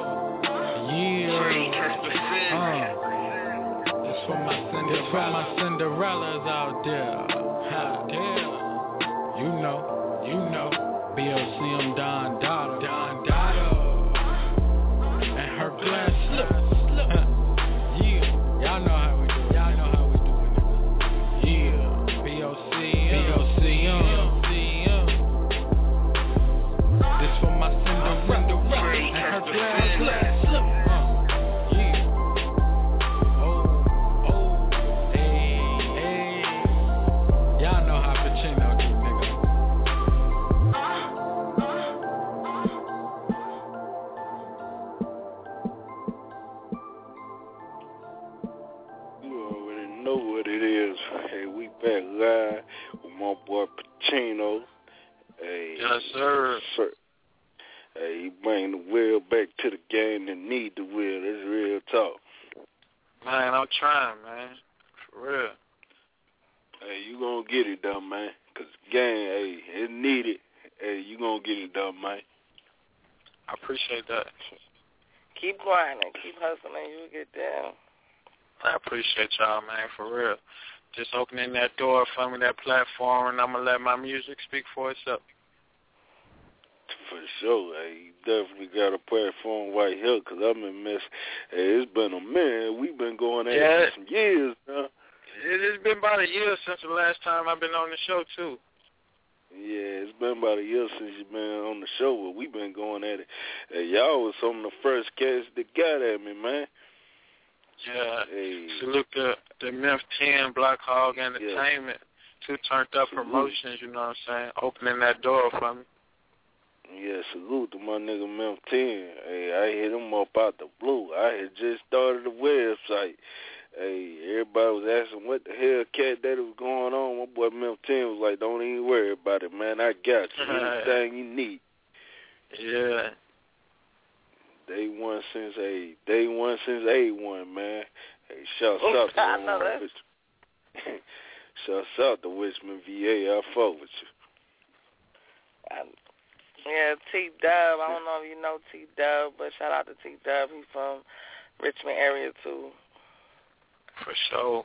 It's for my Cinderella. It's for my Cinderellas out there. Out there. You know, you know. B L C M Don Dada. Don Dada. And her glass slip. Yeah. Y'all know how we do it. Y'all know how we do it. Yeah. B O C M. B O C M. This for my Cinderella. And her glass slip. Back live with my boy Pacino. Hey, yes, sir. sir. Hey, he bring the wheel back to the game and need the wheel. That's real talk. Man, I'm trying, man. For real. Hey, you gonna get it done, man. Cause the game, hey, it needed. Hey, you gonna get it done, man. I appreciate that. Keep grinding, keep hustling, you'll get there. I appreciate y'all, man, for real. Just opening that door for me, that platform, and I'm going to let my music speak for itself. For sure. Hey, you definitely got a platform right here, because I've been missing. Hey, it's been a minute. We've been going at yeah. it for some years now. It's been about a year since the last time I've been on the show, too. Yeah, it's been about a year since you've been on the show, but we've been going at it. Hey, y'all was some of the first cats that got at me, man. Yeah, hey. Salute the, the Memphis ten Block Hog Entertainment, yeah. Two Turned Up salute. Promotions, you know what I'm saying, opening that door for me. Yeah, salute to my nigga Memphis ten. Hey, I hit him up out the blue. I had just started the website. Hey, everybody was asking what the hell cat that was going on. My boy Memphis ten was like, don't even worry about it, man. I got you. Anything you need. Yeah. Day one since a day one since A one, man. Hey, shouts oh, out to I know that. Shouts out to Richmond, V A. I fuck with you. Um, yeah, T Dub. I don't know if you know T Dub, but shout out to T Dub. He's from Richmond area too. For sure.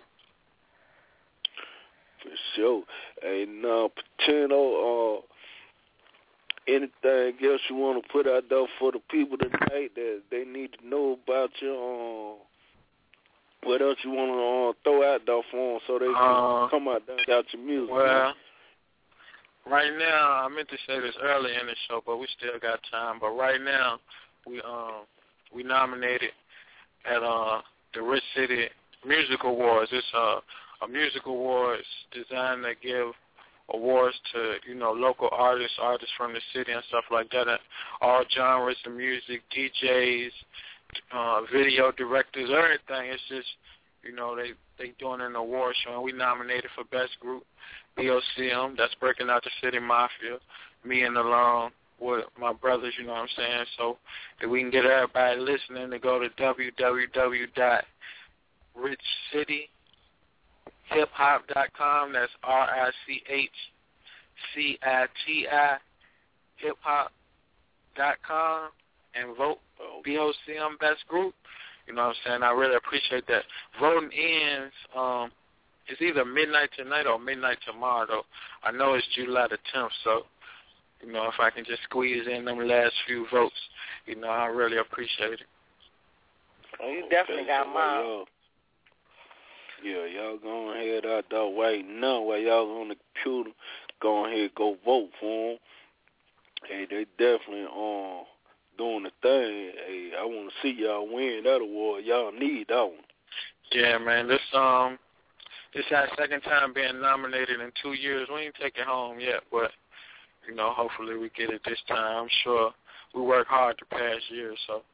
For sure. Hey, now Pacino, uh. anything else you want to put out there for the people tonight that they need to know about you? Um, what else you want to uh, throw out there for them so they can uh, come out there and out your music? Well, man? Right now, I meant to say this earlier in the show, but we still got time. But right now, we um we nominated at uh the Rich City Music Awards. It's uh, a music awards designed to give awards to, you know, local artists, artists from the city and stuff like that, and all genres of music, D Js, uh, video directors, everything. It's just, you know, they they doing an award show, and we nominated for Best Group, B O C M, that's breaking out the City Mafia, me and along with my brothers, you know what I'm saying, so that we can get everybody listening to go to w w w dot rich city hip hop dot com. That's R I C H C I T I, hip hop dot com, and vote B O C M Best Group. You know what I'm saying? I really appreciate that. Voting ends, um, it's either midnight tonight or midnight tomorrow, though. I know it's July the tenth, so, you know, if I can just squeeze in them last few votes, you know, I really appreciate it. Well, you definitely got mine. Yeah, y'all go ahead out there right now while y'all on the computer. Go ahead, go vote for them. Hey, they definitely um doing the thing. Hey, I want to see y'all win that award. Y'all need that one. Yeah, man. This um, this our second time being nominated in two years. We ain't taking it home yet, but you know, hopefully we get it this time. I'm sure we work hard the past year, so.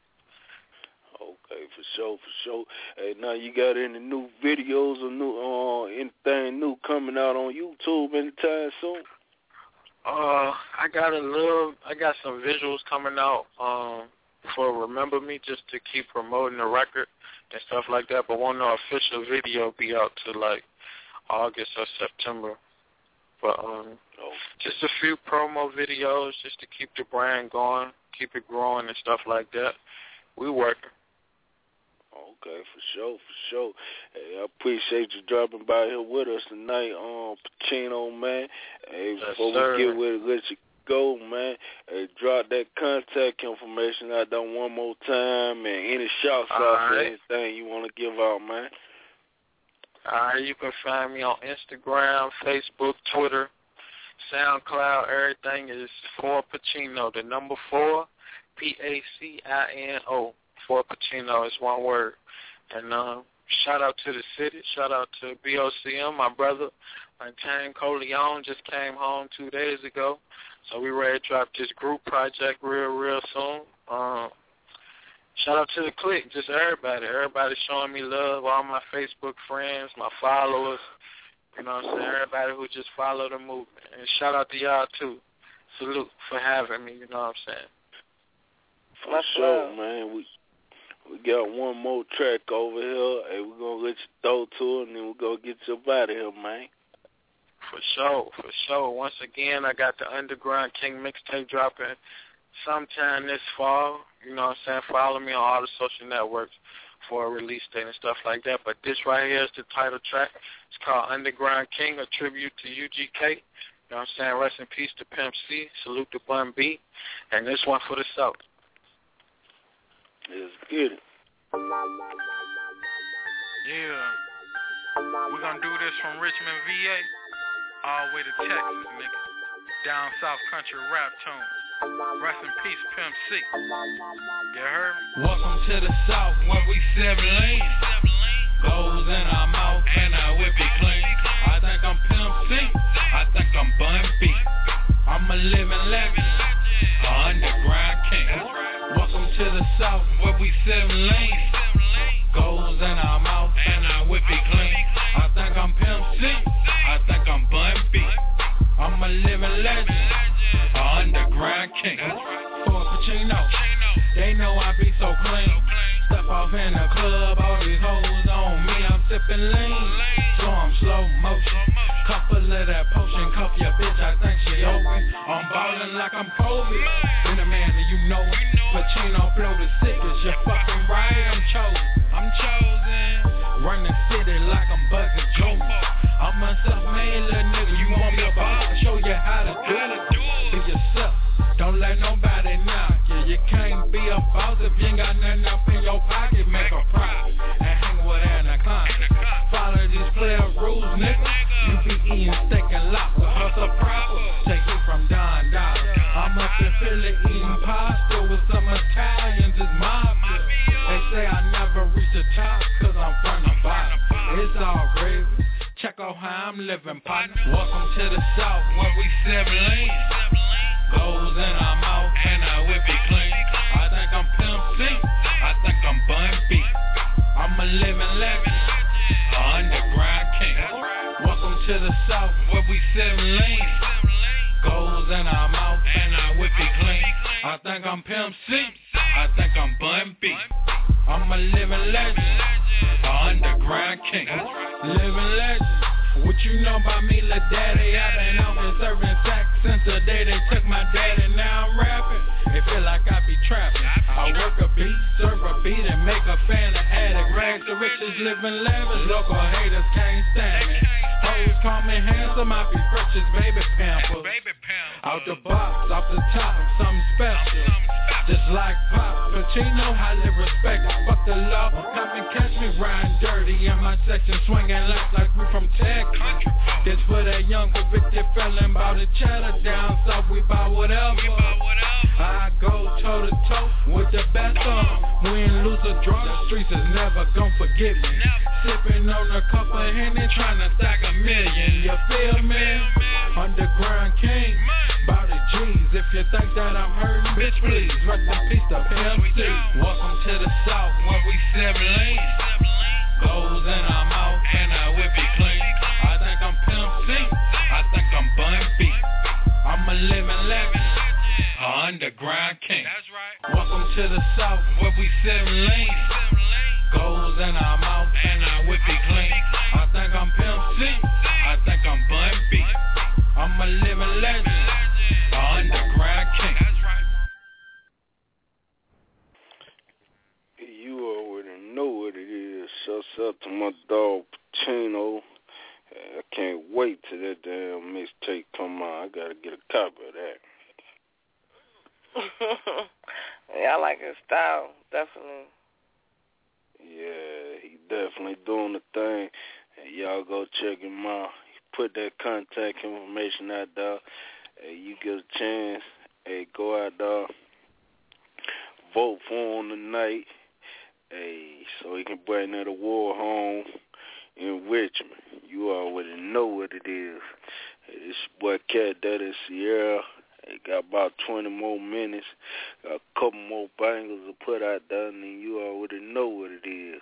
Okay, for sure, for sure. Hey, now you got any new videos or new uh anything new coming out on YouTube anytime soon? Uh, I got a little, I got some visuals coming out um for Remember Me, just to keep promoting the record and stuff like that. But won't no official video be out till like August or September. But um, oh. just a few promo videos just to keep the brand going, keep it growing and stuff like that. We working. Okay, for sure, for sure. Hey, I appreciate you dropping by here with us tonight, um, Pacino, man. Hey, yes, before sir. we get with it, let you go, man. Hey, drop that contact information out there one more time, and any shouts All out right. for anything you want to give out, man. All right, you can find me on Instagram, Facebook, Twitter, SoundCloud. Everything is for Pacino. The number four, P A C I N O. For Pacino, it's one word. And uh, shout out to the city. Shout out to B O C M. My brother, Montaigne Coleon, just came home two days ago. So we ready to drop this group project real, real soon. Um, shout out to the clique, just everybody. Everybody showing me love, all my Facebook friends, my followers. You know what I'm saying? Everybody who just follow the movement. And shout out to y'all, too. Salute for having me, you know what I'm saying? For sure, man. We we got one more track over here. Hey, we're going to let you throw to it, and then we're going to get you up out of here, man. For sure, for sure. Once again, I got the Underground King mixtape dropping sometime this fall. You know what I'm saying? Follow me on all the social networks for a release date and stuff like that. But this right here is the title track. It's called Underground King, a tribute to U G K. You know what I'm saying? Rest in peace to Pimp C. Salute to Bun B. And this one for the South. Let's get it. Yeah. We're going to do this from Richmond, V A, all the way to Texas, nigga. Down South Country rap tunes. Rest in peace, Pimp C. You heard me? Welcome to the South where we seven lanes. Goes in our mouth and I whip it clean. I think I'm Pimp C. I think I'm Bun B. I'm a living legend. Underground King. Welcome to the South where we seven lanes. Goes in our mouth and I whip it clean. I think I'm Pimp C. I think I'm Bun B. I'm a living legend. Underground King. For Pacino. They know I be so clean. Step off in the club, all these hoes on me. I'm sipping lean. So I'm slow motion. Couple of that potion, cuff your bitch, I think she open. I'm ballin' like I'm Kobe. Been a man that you know. Pacino flow the sickest, you're fucking right, I'm chosen. I'm chosen. Run the city like I'm Bugsy Jones. I'm a self-made little nigga, you want me a boss? I'll show you how to do it. Be yourself, don't let nobody knock you. You can't be a boss if you ain't got nothing up in your pocket. Make a profit and hang with anaconda. Follow these player rules, nigga. You be eating steak and lobster, hustle proper. Take it from Don Dollar. I'm up in Philly eating pasta with some Italians, it's mafia. They say I never reach the top cause I'm from the bottom. It's all gravy. Check out how I'm living, partner. Welcome to the South where we seven lanes. Goes in our mouth and I whip it clean. I think I'm Pimp C. I think I'm Bun B. I'm a living legend. Underground King. Welcome to the South where we seven lanes. Goes in our mouth and I whip it clean. I think I'm Pimp C. I think I'm Bun B. I'm a living legend. Underground king, living legend. What you know about me, lil' daddy? I've been out here serving sex since the day they took my daddy. Now I'm rapping. It feel like I be trapping. I work a beat, serve a beat, and make a fan of addict. Rags to riches, living lavish. Local haters can't stand me. Hoes call me handsome, I be fresh as baby pampers. Out the box, off the top, something special. Just like Pop, Pacino, highly respected. Fuck the law, come and catch me riding dirty in my section, swinging left like we from Texas. This for that young convicted felon, bout to chatter down south, we bout whatever. I go toe to toe with the best on. Win, lose or draw, the streets is never gon' forget me. Sipping on a cup of Henny, tryna stack a million. You feel me? Underground king, bout the G's. If you think that I'm hurting, bitch, please rest in peace to P M C. Welcome to the South where we seven lanes. Goes in our mouth and I whip it clean. I think I'm Pimp C, I think I'm Bun B. I'm a living legend, an underground king. Welcome to the South where we seven lanes. Goes in our mouth and I whip it clean. I think I'm Pimp C, I think I'm Bun B. I'm a living legend, an underground king. You already know what it is. Shouts out to my dog Pacino. I can't wait till that damn mixtape come out. I gotta get a copy of that. Yeah, I like his style, definitely. Yeah, he definitely doing the thing. And y'all go check him out. He put that contact information out there. Hey, you get a chance. Hey, go out there. Vote for him tonight. Hey, so he can bring that award home in Richmond. You already know what it is. Hey, this boy Cat Daddy Sierra. Hey, got about twenty more minutes. Got a couple more bangles to put out there, and then you already know what it is.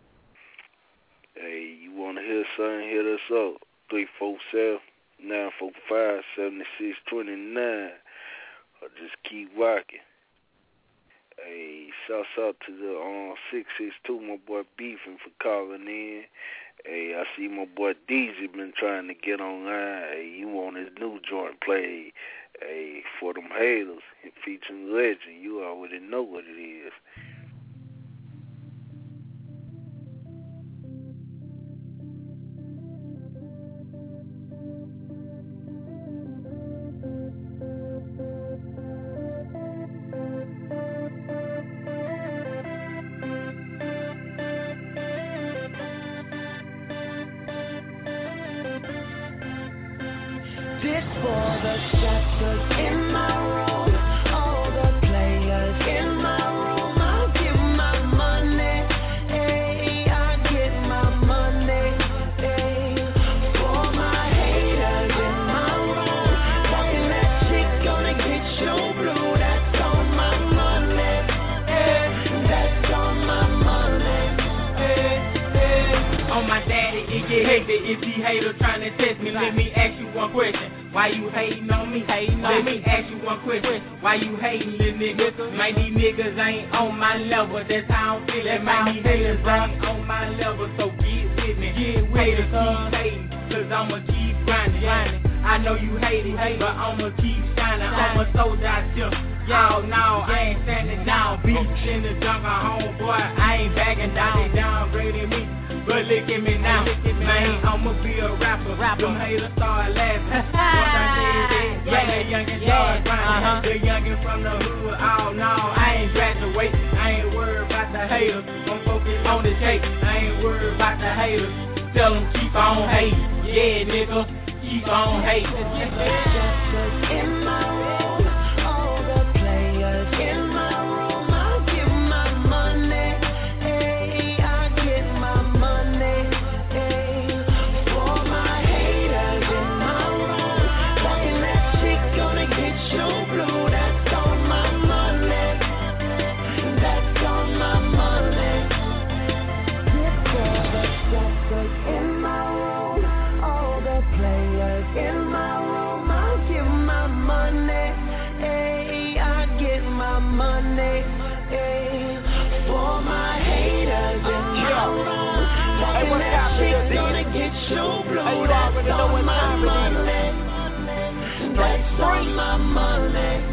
Hey, you want to hear something, hit us up. three four seven, nine four five, seven six two nine. Or just keep rocking. Hey, shouts out to the um, six six two, my boy Beefing for calling in. Hey, I see my boy Deezy been trying to get online. Hey, you want his new joint played. Hey, for them haters, featuring Legend, you already know what it is. This for the chapters in my room, all the players in my room. I'll give my money, hey, I get my money, hey. For my haters in my room, talking that shit gonna get you blue. That's on my money, hey, that's on my money, hey, hey. On my daddy, it get hectic if he hater trying to test me. Let me ask you one question. Why you hating on me? Hating on Let me ask you one question. Why you hating, little nigga? Man, these niggas ain't on my level. That's how I'm feeling. Man, these haters ain't on my level. So get with me. Get with haters keep hating, cause I'ma keep grinding. I know you hate it, but I'ma keep shining. I'm a soldier out here. Y'all know I ain't standing down. Beach in the jungle, homeboy. I ain't backing down. They downgrading me. But look at me now, man, I'ma be a rapper. Them haters start laughing. Once I say that, yeah, the youngin' start grinding. The youngin' from the hood, oh no, I ain't graduate. I ain't worried about the haters. I'm focused on the cake. I ain't worried about the haters. Tell them keep on hating. Yeah, nigga, keep on hating. In my room, all the players in my room. I'll give my money, hey, I get my money, hey. For my haters in my room, talking that shit gonna get you blue. That's on my money, that's on my money. This for the suckers in my room, all the players in my room. I'll give my money. get your blue. Hey, you already know what time it is. That's on my money.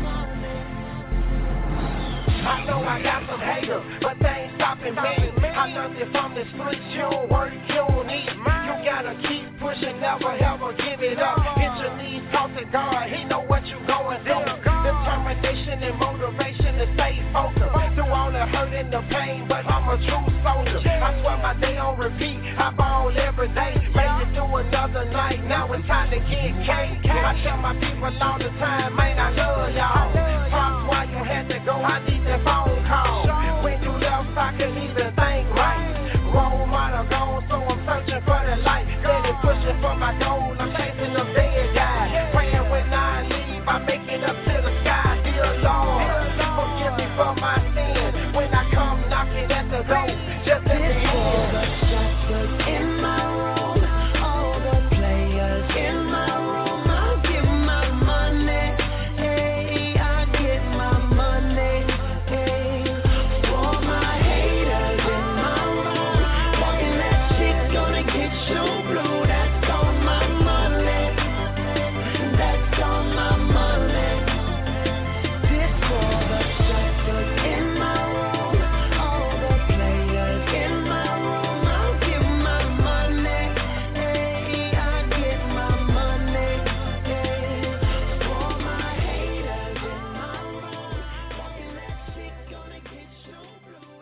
I know I got some haters, but they ain't stopping me. I learned it from the streets, you don't work, you don't eat. You gotta keep pushing, never ever give it up. Hit your knees, talk to God, he know what you going through. Determination and motivation to stay focused. Through all the hurt and the pain, but I'm a true soldier. I swear my day on repeat, I ball every day. Made it through another night, now it's time to get cake. I tell my people all the time, man, I love y'all. Props why you had to go, I need that phone call. When you left, I couldn't even think right. Role model gone, so I'm searching for the light. Steady pushing for my goal, I'm chasing them dead guys. Praying when I leave, I make it up to the sky. Dear Lord, forgive me for my sins. When I come knocking at the door, just let me in. In my room, all the players in my room, I give my money. Hey, I get my money. Hey, for my haters in my room, talking that shit gonna get you blue. That's on my money. That's on my money. This for the suckers in my room, all the players in my room. I'll give my money. Hey, I get my money. Hey, for my haters in my room, talking that shit gonna get you blue.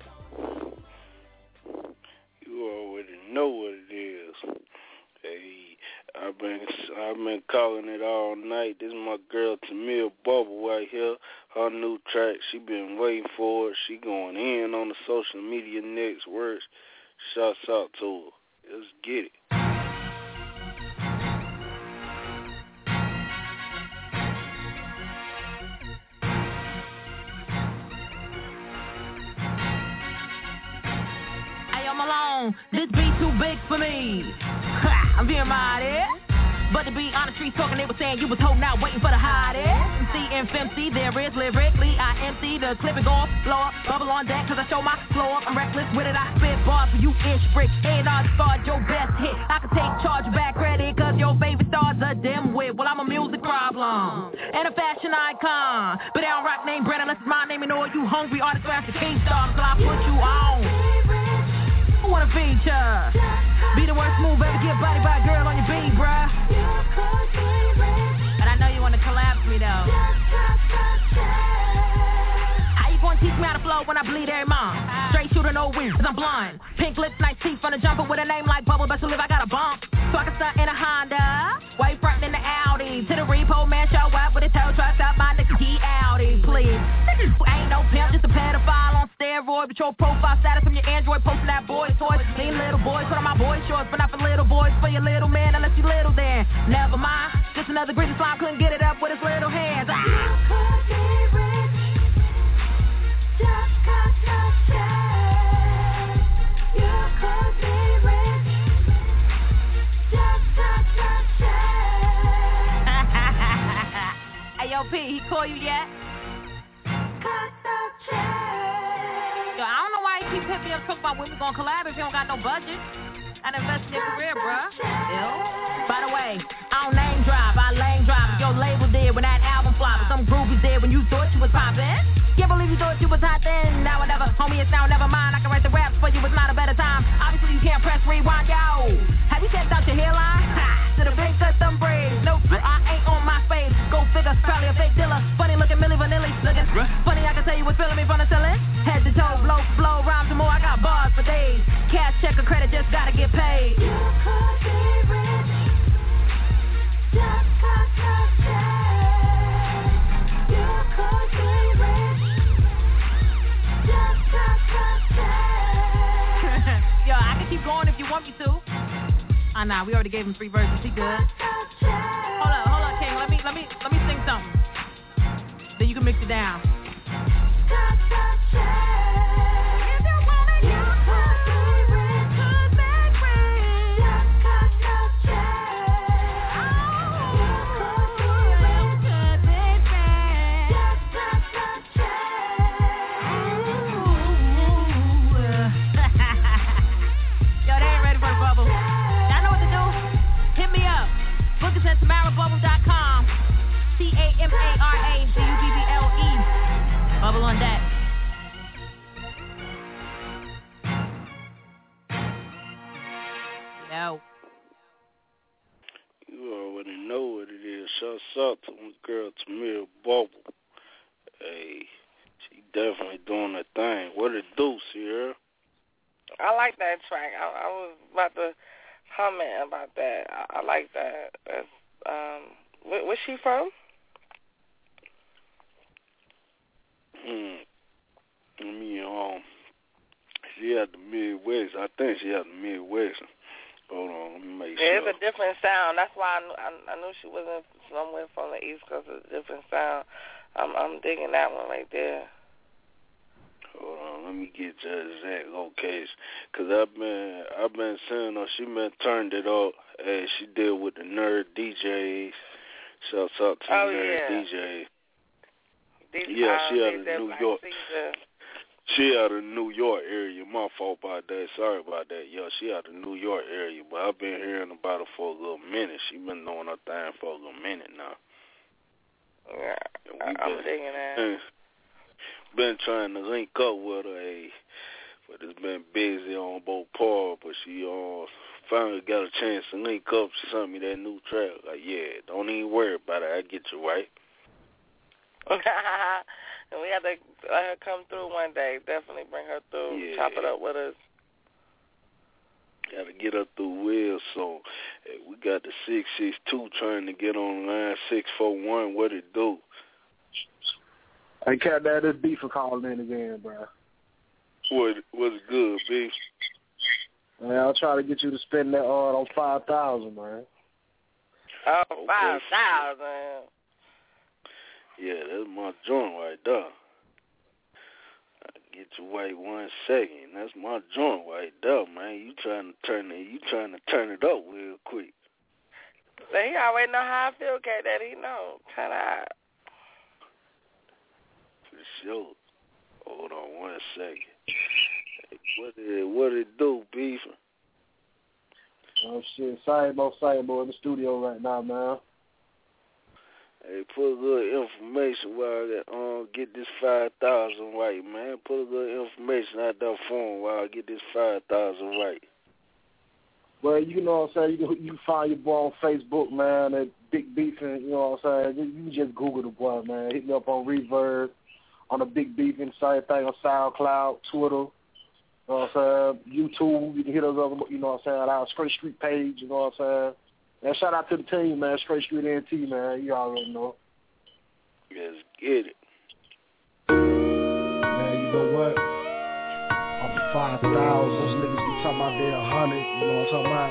You already know what it is. Hey, I've been I've been calling it all night. This is my girl Tamia Bubble right here. Her new track, she been waiting for it. She going in on the social media next words. Shouts out to her. Let's get it. Hey, I'm alone. This beat too big for me. Ha, I'm being mighty. But to be on the streets talking, they were saying you was holding out, waiting for the hottest. C and F M C, there is lyrically, I empty the clip and go off, blow up, bubble on deck, cause I show my flow up. I'm reckless with it, I spit bars for you ish brick. And I start your best hit. I can take charge back credit, cause your favorite star's a dimwit. Well, I'm a music problem and a fashion icon. But they don't rock name brand unless it's my name and all you hungry artists after King Star, so I put you on. Who wanna feature? Be the worst move ever, get body by a girl on your beat, bruh. But I know you wanna collab with me though. How you gonna teach me how to flow when I bleed every month? Straight shooter, no win, cause I'm blind. Pink lips, nice teeth on the jumper with a name like Bubble, best believe I got a bump. So I can stunt in a Honda, while you frontin' in the Audi. To the repo, man, show up with a tow truck, stop my nigga, he Audi, please. Ain't no pimp, just a pedophile on steroid. But your profile status from your Android, posting that boy toys. Lean little boys, put on my boy shorts, but not for little boys, for your little man, unless you little then. Never mind, just another greasy slime, couldn't get it up with his little hands. Ah. Hey, yo, P, he call you yet? Yo, I don't know why he keeps hitting me up talking about when we gonna collab if you don't got no budget. I'd invest in your career, bruh. Ew. By the way, I don't name drop, I lane drop. Your label did when that album flopped. Some groupies did when you thought you was poppin'. Can't believe you thought you was hot then. Now or never, homie, it's now never mind. I can write the raps for you, it's not a better time. Obviously you can't press rewind, yo. Have you checked out your hairline? Ha! To the big custom braids. Nope, I ain't on my face. Go figure, probably a fake dealer. Funny looking Milli Vanilli, looking funny. I can tell you what's feeling me from the ceiling. Head to toe, blow, blow, rhymes and more. I got bars for days. Cash, check, or credit, just gotta get paid. You could be rich, just cause you're sad. You could be rich, just cause you're sad. Yo, I can keep going if you want me to. Ah, nah, we already gave him three verses. He good. Hold up, hold up, King. Let me, let me, let me sing something. Then you can mix it down. Yo, they ain't ready for the bubble. Y'all know Double on deck. Yo. You already know what it is. Shouts out to my girl Tamir Bubble. Hey, she definitely doing her thing. What it do, Sierra? I like that track. I, I was about to comment about that. I, I like that. That's, um, where, where's she from? Hmm. I mean, um, she had the Midwest. I think she had the Midwest. Hold on, let me make yeah, sure. It's a different sound. That's why I knew, I, I knew she wasn't somewhere from the East because it's a different sound. I'm, I'm digging that one right there. Hold on, let me get the exact location. Cause I've been, I've been seeing her. She been turned it up. Hey, she did with the Nerd D Js. Shouts out to oh, the Nerd yeah. D Js. These, yeah, uh, she out of New York. Caesar. She out of New York area. My fault about that. Sorry about that. Yeah, she out of New York area. But I've been hearing about her for a little minute. She been doing her thing for a little minute now. Yeah, I'm been, digging that. Been trying to link up with her, eh, but it's been busy on both parts. But she uh, finally got a chance to link up. She sent me that new track. Like, yeah, don't even worry about it. I get you right. And we have to let her come through one day. Definitely bring her through. Yeah. Chop it up with us. Got to get her through Will. So hey, we got the six six two trying to get on line six four one. What it do? Hey, Cat, that is Beef for calling in again, bro. What what's good, Beef? Man, I'll try to get you to spend that uh, on five thousand, man. Oh, five thousand. Yeah, that's my joint right there. I'll get you wait one second. That's my joint right there, man. You trying to turn it? You trying to turn it up real quick? So he already know how I feel, Cat. That he know. Turn it out. For sure. Hold on one second. Hey, what it what it do, Beef? Oh shit, same old same old in the studio right now, man. Hey, put a little information while I um, get this five thousand right, man. Put a little information out there for him while I get this five thousand right. Well, you know what I'm saying? You can, you can find your boy on Facebook, man, at Big Beefin', you know what I'm saying? You can just Google the boy, man. Hit me up on Reverb, on the Big Beefin', same thing on SoundCloud, Twitter, you know what I'm saying? YouTube, you can hit us up, you know what I'm saying, our Straight Street page, you know what I'm saying? And shout out to the team, man. Straight Street N T, man. You already know. Yes, get it. Man, you know what? Off the five thousand, those niggas be talking about they a hundred. You know what I'm talking about?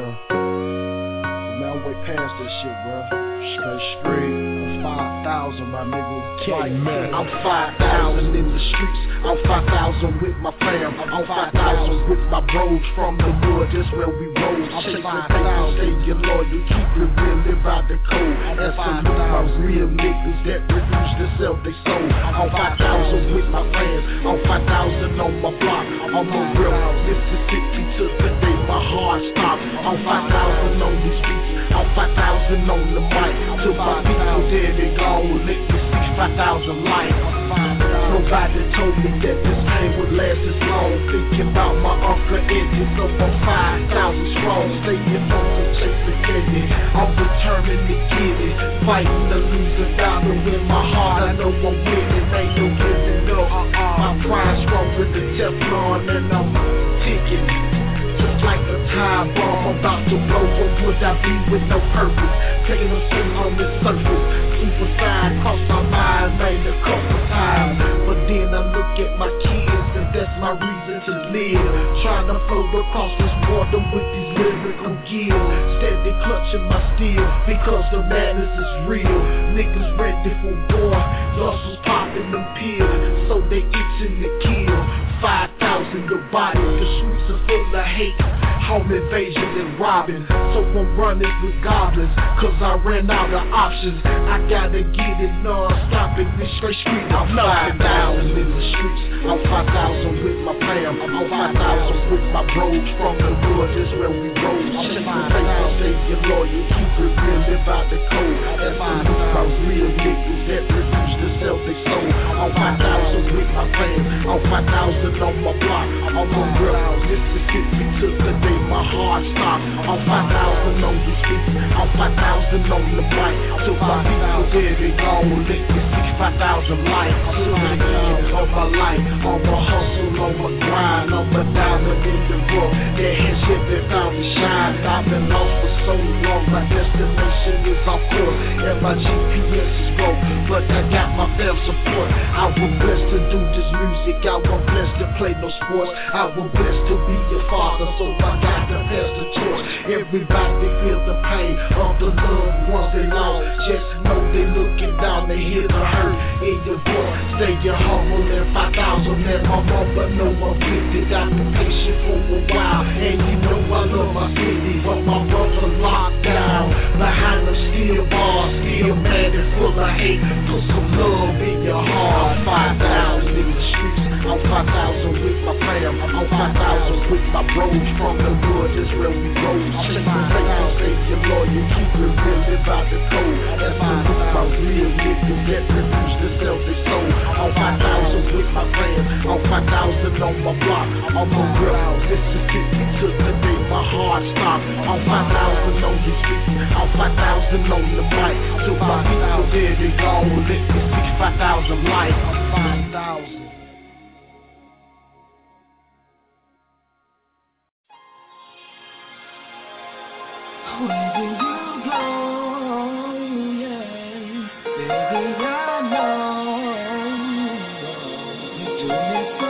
Yeah. Man, I'm way past that shit, bro. Straight straight. I'm five thousand, my nigga. Like, man, I'm five thousand in the streets. I'm five thousand with my fam. I'm five thousand with my bros from the wood. That's where we roll. I'm chasing papers, stay your loyal. Keep it real, live out the code. And salute my real niggas that refuse to sell they soul. I'm five thousand with my fans. I'm five thousand on my block. I'm a real Mississippi to the day my heart stops. I'm five thousand on these beats. I'm five thousand on the mic. Till my people dead and gone. Let me see five thousand lights. Nobody told me that this pain would last this long. Thinking about my uncle ending up on five thousand strong. Staying on the chase to get it. I'm determined to get it. Fighting to lose a battle in my heart. I know I'm winning. Ain't no giving up. My pride stronger than Teflon and I'm ticking. Just like a time bomb about to blow. What would I be with no purpose? Taking a swim on the surface. Suicide crossed my mind, man, a couple times. But then I look at my kids and that's my reason to live. Trying to float across this water with these lyrical gills. Steady clutching my steel because the madness is real. Niggas ready for war. Losses popping them pills, so they itching to kill. Five thousand your body, the streets are full of hate. Home invasion and robbing, so I'm running with goblins. Cause I ran out of options. I gotta get it non-stop in this straight street. I'm five thousand in the streets. I'm five thousand with my fam. I'm five thousand with my bros from the wood. This where we roll. I'm chasing papers, stay your loyal. Keep it real, live out the code. That's my real niggas that refuse to sell their soul. I'm five thousand fam. On five thousand on my block, on my real Mississippi took the day my heart stopped. On five thousand on these beats, on five thousand on the bike. Took my people there, they gone, lick the sixty-five thousand life. Took the end of my life, on my hustle, on my grind, on my diamond in the rough. That has shit that found me shine. I've been lost for so long, my destination is off course, and my G P S is broke, but I got my fam support. I was blessed to do this music, I was blessed to play no sports. I was blessed to be your father, so I got to pass the torch. Everybody feel the pain of the loved ones they lost. Just know they looking down, they hear the hurt in your voice. Stay your humble and five thousand, and my mama know I'm fifty. Got been patient for a while, and you know I love my city, but my brother locked down behind them steel bars, still mad and full of hate. Put some love in your heart. Five thousand in the streets, I'm five thousand with my fam, I'm five thousand with my bros from the hood. This where we roll. Check the fake and save your lawyer, keep it real, live out the code. That's the look my real niggas that refuse to sell their soul. I'm five thousand with my fam, I'm five thousand on my block. I'm a real Mississippi took the day my heart stopped. I'm five thousand on these streets, I'm five thousand on the mic. Took my people there, they gone, lick the sixty-five thousand life. five thousand. Where do you go? Yeah, baby, I know you do me so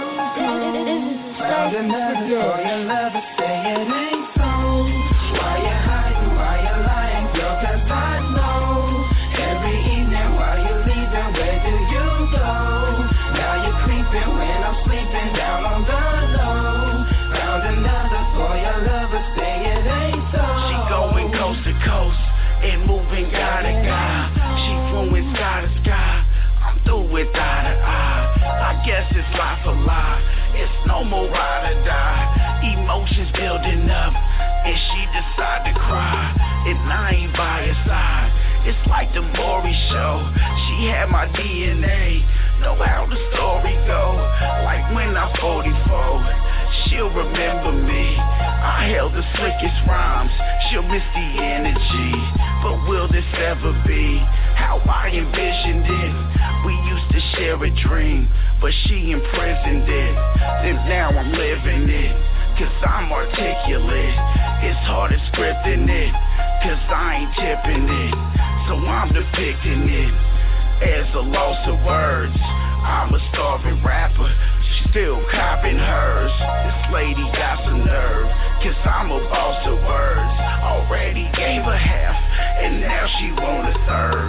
good. Found another for your lover, say it ain't so. Why you hiding? Why you lying? Girl, 'cause I know every evening while you're leaving, where do you go? Now you're creeping when I'm sleeping down on the low. Found another for your lover, say it ain't so. Going coast to coast and moving guy to guy. She flew sky to sky. I'm through with eye to eye. I guess it's life a lie. It's no more ride or die. Emotions building up and she decide to cry. And I ain't by her side. It's like the Maury show. She had my D N A. Know how the story go. Like when I'm forty-four, she'll remember me. I held the slickest rhymes. She'll miss the energy. But will this ever be how I envisioned it? We used to share a dream, but she imprisoned it. Then now I'm living it, 'cause I'm articulate. It's hard as scripting it, 'cause I ain't tipping it. So I'm depicting it as a loss of words. I'm a starving rapper, she's still copping hers. This lady got some nerve, 'cause I'm a boss of words. Already gave her half, and now she want a third.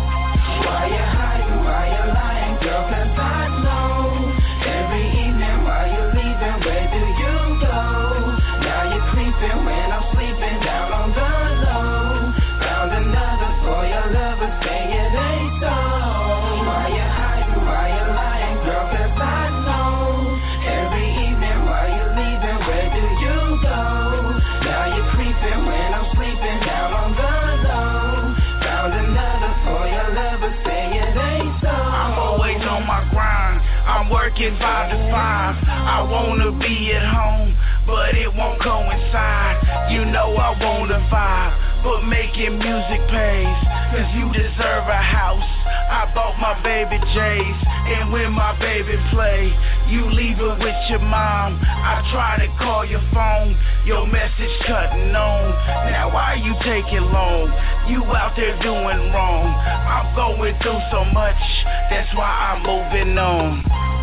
Why you hiding? Why you lying? Girl, 'cause I know every evening while you're leaving, where do you go? Now you're creeping when I'm sleeping down on the low. Found another for your lover, say it ain't so. Why you hiding? Why you lying? Girl, 'cause I know every evening while you're leaving, where do you go? Now you're creeping when I'm sleeping down on the low. Found another for your lover, say it ain't so. I'm always on my grind, I'm working five to five. I wanna be at home, but it won't coincide. You know I wanna vibe, but making music pays. 'Cause you deserve a house. I bought my baby J's, and when my baby play, you leave it with your mom. I try to call your phone, your message cutting on. Now why you taking long? You out there doing wrong. I'm going through so much, that's why I'm moving on.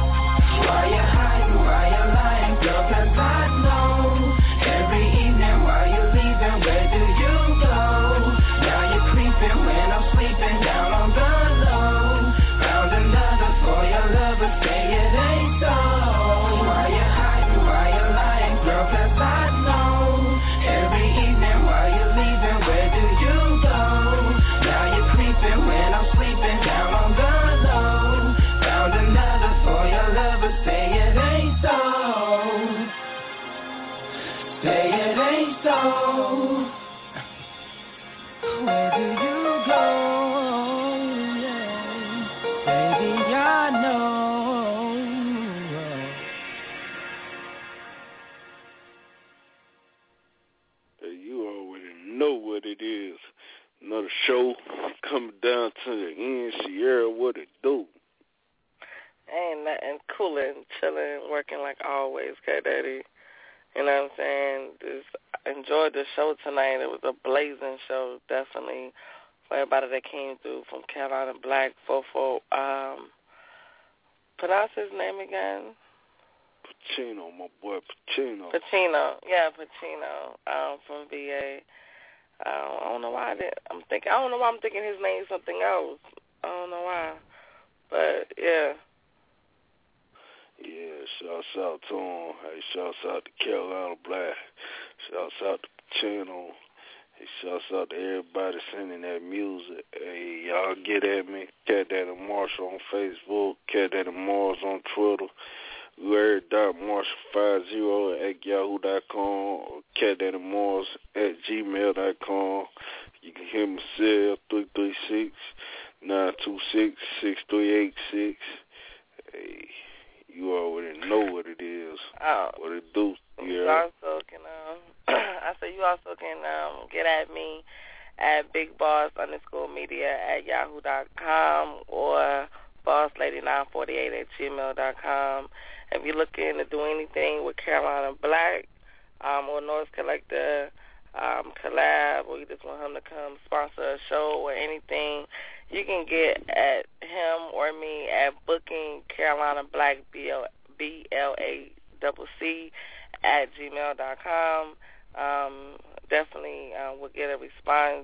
Why you hiding? Why you lying? Girl, 'cause I know every evening while you're leaving, where do you go? Now you're creeping when I'm sleeping down on the low. Found another for your lover, say it ain't so. Why you hiding? Why you lying? Girl, 'cause I know every evening while you're leaving, where do you go? Now you're creeping when I'm sleeping down on the low. Found another for your lover, say it ain't so. Say it ain't so. Where do you go? Yeah. Baby, I know show coming down to the end. Sierra, what it do? Ain't nothing, cooling, chilling, working like always, K Daddy. You know what I'm saying? Just enjoyed the show tonight. It was a blazing show, definitely, for everybody that came through from Carolina Black, Fofo. Um, pronounce his name again? Pacino, my boy Pacino. Pacino, yeah, Pacino, um, from V A. Um, I don't know why I did. I'm thinking. I don't know why I'm thinking his name is something else. I don't know why, but yeah. Yeah, shouts out to him. Hey, shouts out to Carolina Black. Shouts out to Pacino. Hey, shouts out to everybody sending that music. Hey, y'all get at me. Cat Daddy Marshall on Facebook. Cat Daddy Mars on Twitter. Larry dot Marshall five zero at yahoo dot com or Cat Daddy Mars at gmail dot com. You can hear my cell three three six, nine two six, six three eight six. Hey, you already know what it is. Oh. What it do. You Yeah. also can, um, I said you also can um, get at me at Big Boss underscore media at yahoo dot com or boss lady nine forty-eight at gmail dot com. If you're looking to do anything with Carolina Black um, or Noise Collector um, collab, or you just want him to come sponsor a show or anything, you can get at him or me at Booking Carolina Black B L A C C at gmail dot com. Um, definitely uh, we'll get a response.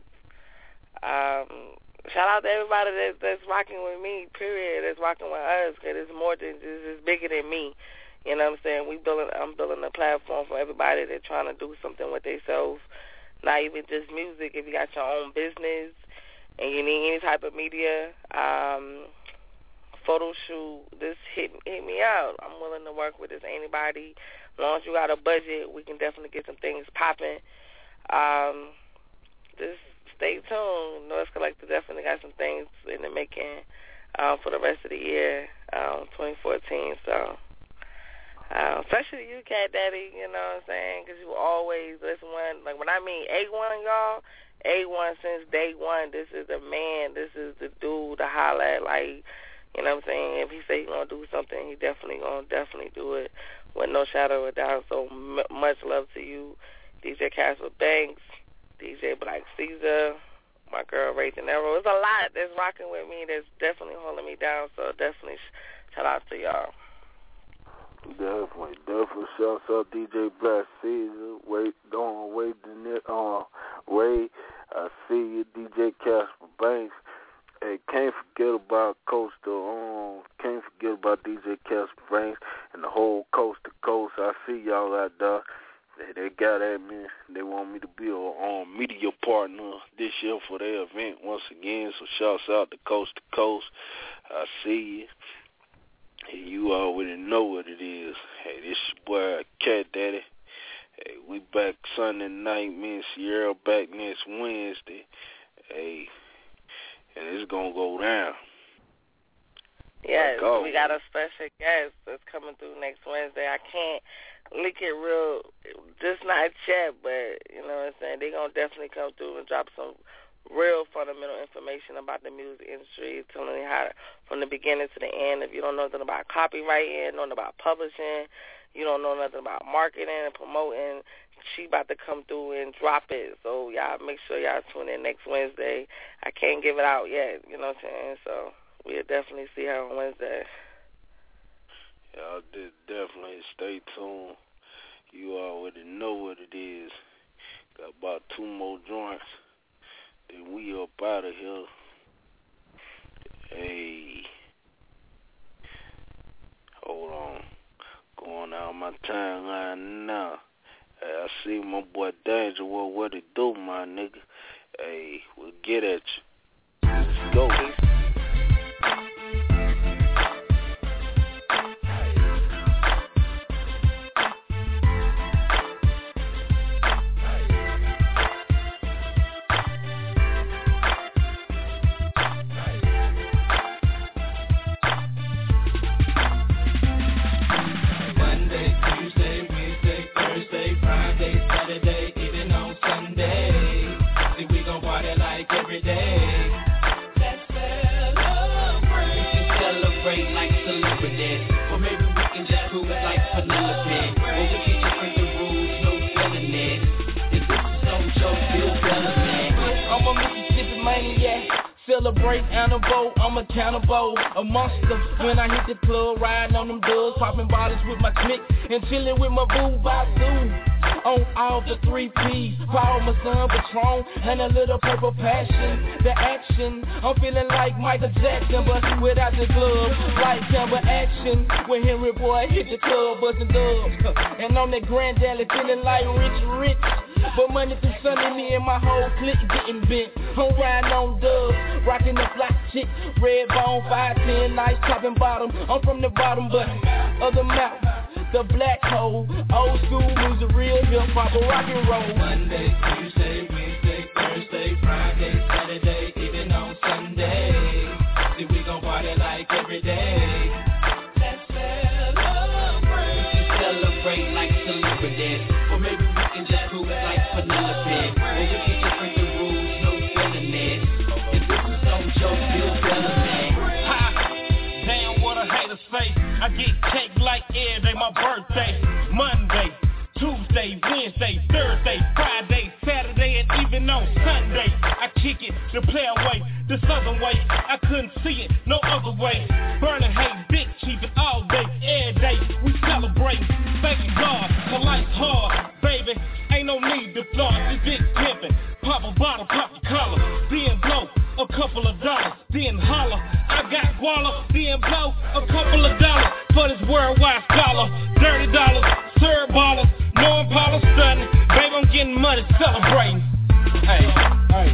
Um, shout out to everybody that's, that's rocking with me, period, that's rocking with us, because it's more than just, it's bigger than me. You know what I'm saying? We building, I'm building a platform for everybody that's trying to do something with themselves, not even just music. If you got your own business and you need any type of media, um, photo shoot, just hit, hit me out. I'm willing to work with this anybody. As long as you got a budget, we can definitely get some things popping. Um, just stay tuned. Noise Collector definitely got some things in the making um, for the rest of the year, um, twenty fourteen. So, uh, especially you, Cat Daddy, you know what I'm saying? Because you always listen when, like when I mean A one, y'all, A one since day one. This is the man. This is the dude to holler at. Like, you know what I'm saying? If he say he's gonna do something, he definitely gonna definitely do it with no shadow of a doubt. So m- much love to you, D J Castle Banks, D J Black Caesar, my girl Ray De Niro. There's a lot that's rocking with me that's definitely holding me down, so definitely shout out to y'all. Definitely, definitely shouts out D J Black Caesar, Wait, on Wait, uh, Ray, I see you, D J Casper Banks. Hey, can't forget about Coastal, um, can't forget about D J Casper Banks and the whole Coast to Coast. I see y'all out there. They, they got at me. They want me to be a um, media partner this year for their event once again. So shouts out to Coast to Coast. I see you. Hey, you already know what it is. Hey, this your boy Cat Daddy. Hey, we back Sunday night. Me and Sierra back next Wednesday. Hey, and it's gonna go down. Yes, we got a special guest that's coming through next Wednesday. I can't lick it real, just not yet, but, you know what I'm saying, they're going to definitely come through and drop some real fundamental information about the music industry, telling you how, from the beginning to the end. If you don't know nothing about copywriting, nothing about publishing, you don't know nothing about marketing and promoting, she about to come through and drop it. So y'all make sure y'all tune in next Wednesday. I can't give it out yet, you know what I'm saying, so we'll definitely see her on Wednesday. Y'all did definitely stay tuned. You already know what it is. Got about two more joints. Then we up out of here. Hey. Hold on. Going out my timeline now. Hey, I see my boy Danger. Well, what it do, my nigga? Hey, we'll get at you. Let's go. Saturday, even on Sunday. See, we gon' party like every day. maniac. Celebrate animal, I'm accountable, a monster. When I hit the club, riding on them dubs, popping bottles with my clique, and chilling with my boo Bazoo. On all the three P's, Paul, my son, Patron, and a little purple passion. The action, I'm feeling like Michael Jackson, but without the glove. Like camera action, when Henry Boy hit the club, bustin' dubs. And on that Grand Alley, feeling like Rich Rich. But money through Sunday, me and my whole clique getting bent. I'm riding on dubs, rocking the flat chick, red bone, five ten, nice top and bottom. I'm from the bottom, but other mouth, the black hole. Old school was the real hip hop, rock and roll. Monday, Tuesday, Wednesday, Thursday, Friday, Saturday, even on Sunday. See, we gon' party like every day. Let's celebrate. We can celebrate like celebrities, or maybe we can just cruise like Penelope. Or we can just break the rules, no feeling it. And this is no joke, Bill Bellamy. Ha! Damn, what a hater say. I get cake like every day, my birthday. Monday, Tuesday, Wednesday, Thursday, Friday, Saturday, and even on Sunday. I kick it the player way, the southern way. I couldn't see it no other way. Burning hate, big chief it all day, every day. We celebrate, thank God, the life's hard, baby. Ain't no need to flaunt this big pimpin'. Pop a bottle, pop the collar, then blow a couple of dollars, then holler. I got guala, then blow a couple of dollars for this worldwide scholar. Dirty dollars, serve ballers, no Impala stunning. Baby, I'm getting money, celebrating. Hey, hey.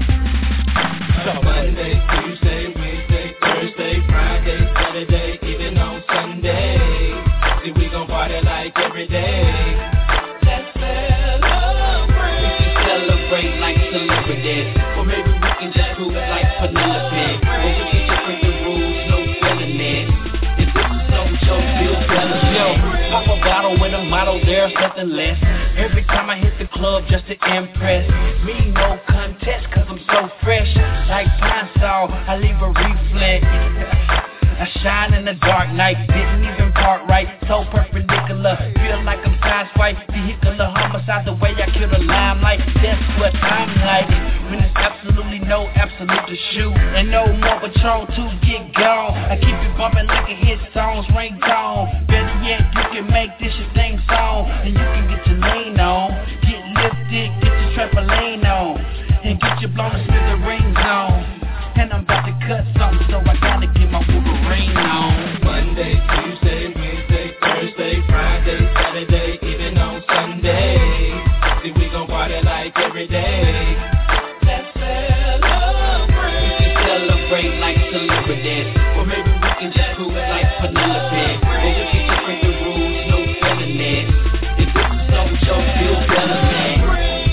Monday, Tuesday, Wednesday, Thursday, Friday, Saturday, even on Sunday. See, we gon' party like every day. Let's celebrate. We can celebrate like celebrities, or maybe we can just cruise like Penelope. Or we can just break the rules, no feeling it. And this is no joke, Bill Bellamy. Yo, pop a bottle with a model, there's nothing less. Every time I hit the club just to impress. Me no contest, cause I'm so fresh. Like pine saw, I leave a reflex. I shine in the dark night, didn't even part right, so perpendicular. Feel like I'm sideswiped, vehicular homicide, the way I kill the limelight. That's what I'm like, when there's absolutely no absolute to shoot, and no more Patron to get gone. I keep it bumping like a hit song's ringtone. Better yet, you can make this your thing song, and you can get your lean on, get lifted, get your trampoline on, and get your blown to smithereens on. And I'm about to cut something, so I gotta get my Wolverine on. Monday, Tuesday, Wednesday, Thursday, Friday, Saturday, even on Sunday. See, we gon' party like every day. Let's celebrate. We can celebrate like celebrities, or maybe we can just cruise like Penelope. Or we can just break the rules, no feeling it. And this is no joke, Bill Bellamy.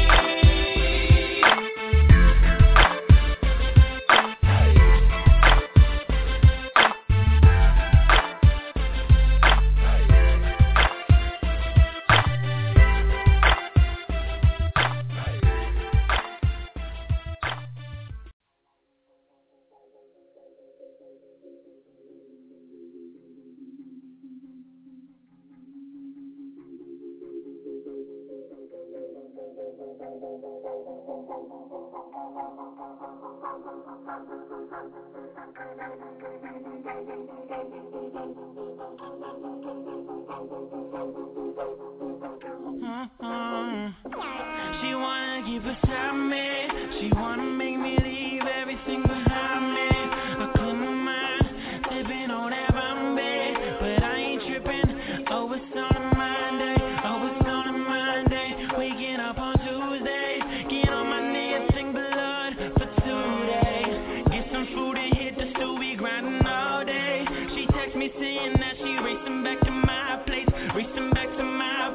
Mm-hmm. She wanna keep beside me. She wanna make me leave everything behind me. I couldn't mind sipping on that Bombay, but I ain't tripping. Oh, it's on a Monday. Oh, it's on a Monday. Waking up on Tuesday. Get on my knees, sing blood for two days. Get some food and hit the stew. We grinding all day. She text me saying that she racing back to my place, racing back to my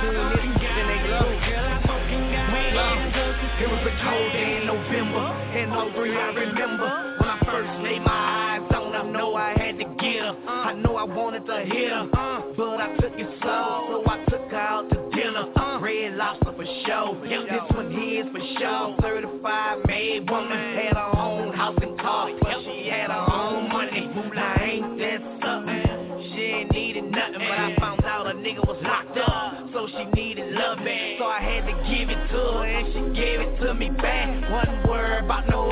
opportunities, then they close. It was a cold day in November, in oh three I remember, when I first laid my eyes on her, know I had to get her, I know I wanted to hit her, but I took it slow, so I took her out to dinner, Red Lobster for show, this one here is for show, certified made woman, had her own house and car, she had her own money, now ain't that something, she ain't needed nothing, but I found out a nigga was locked up, so she needed loving, so I had to give it to her, and she gave it to me back, one word about no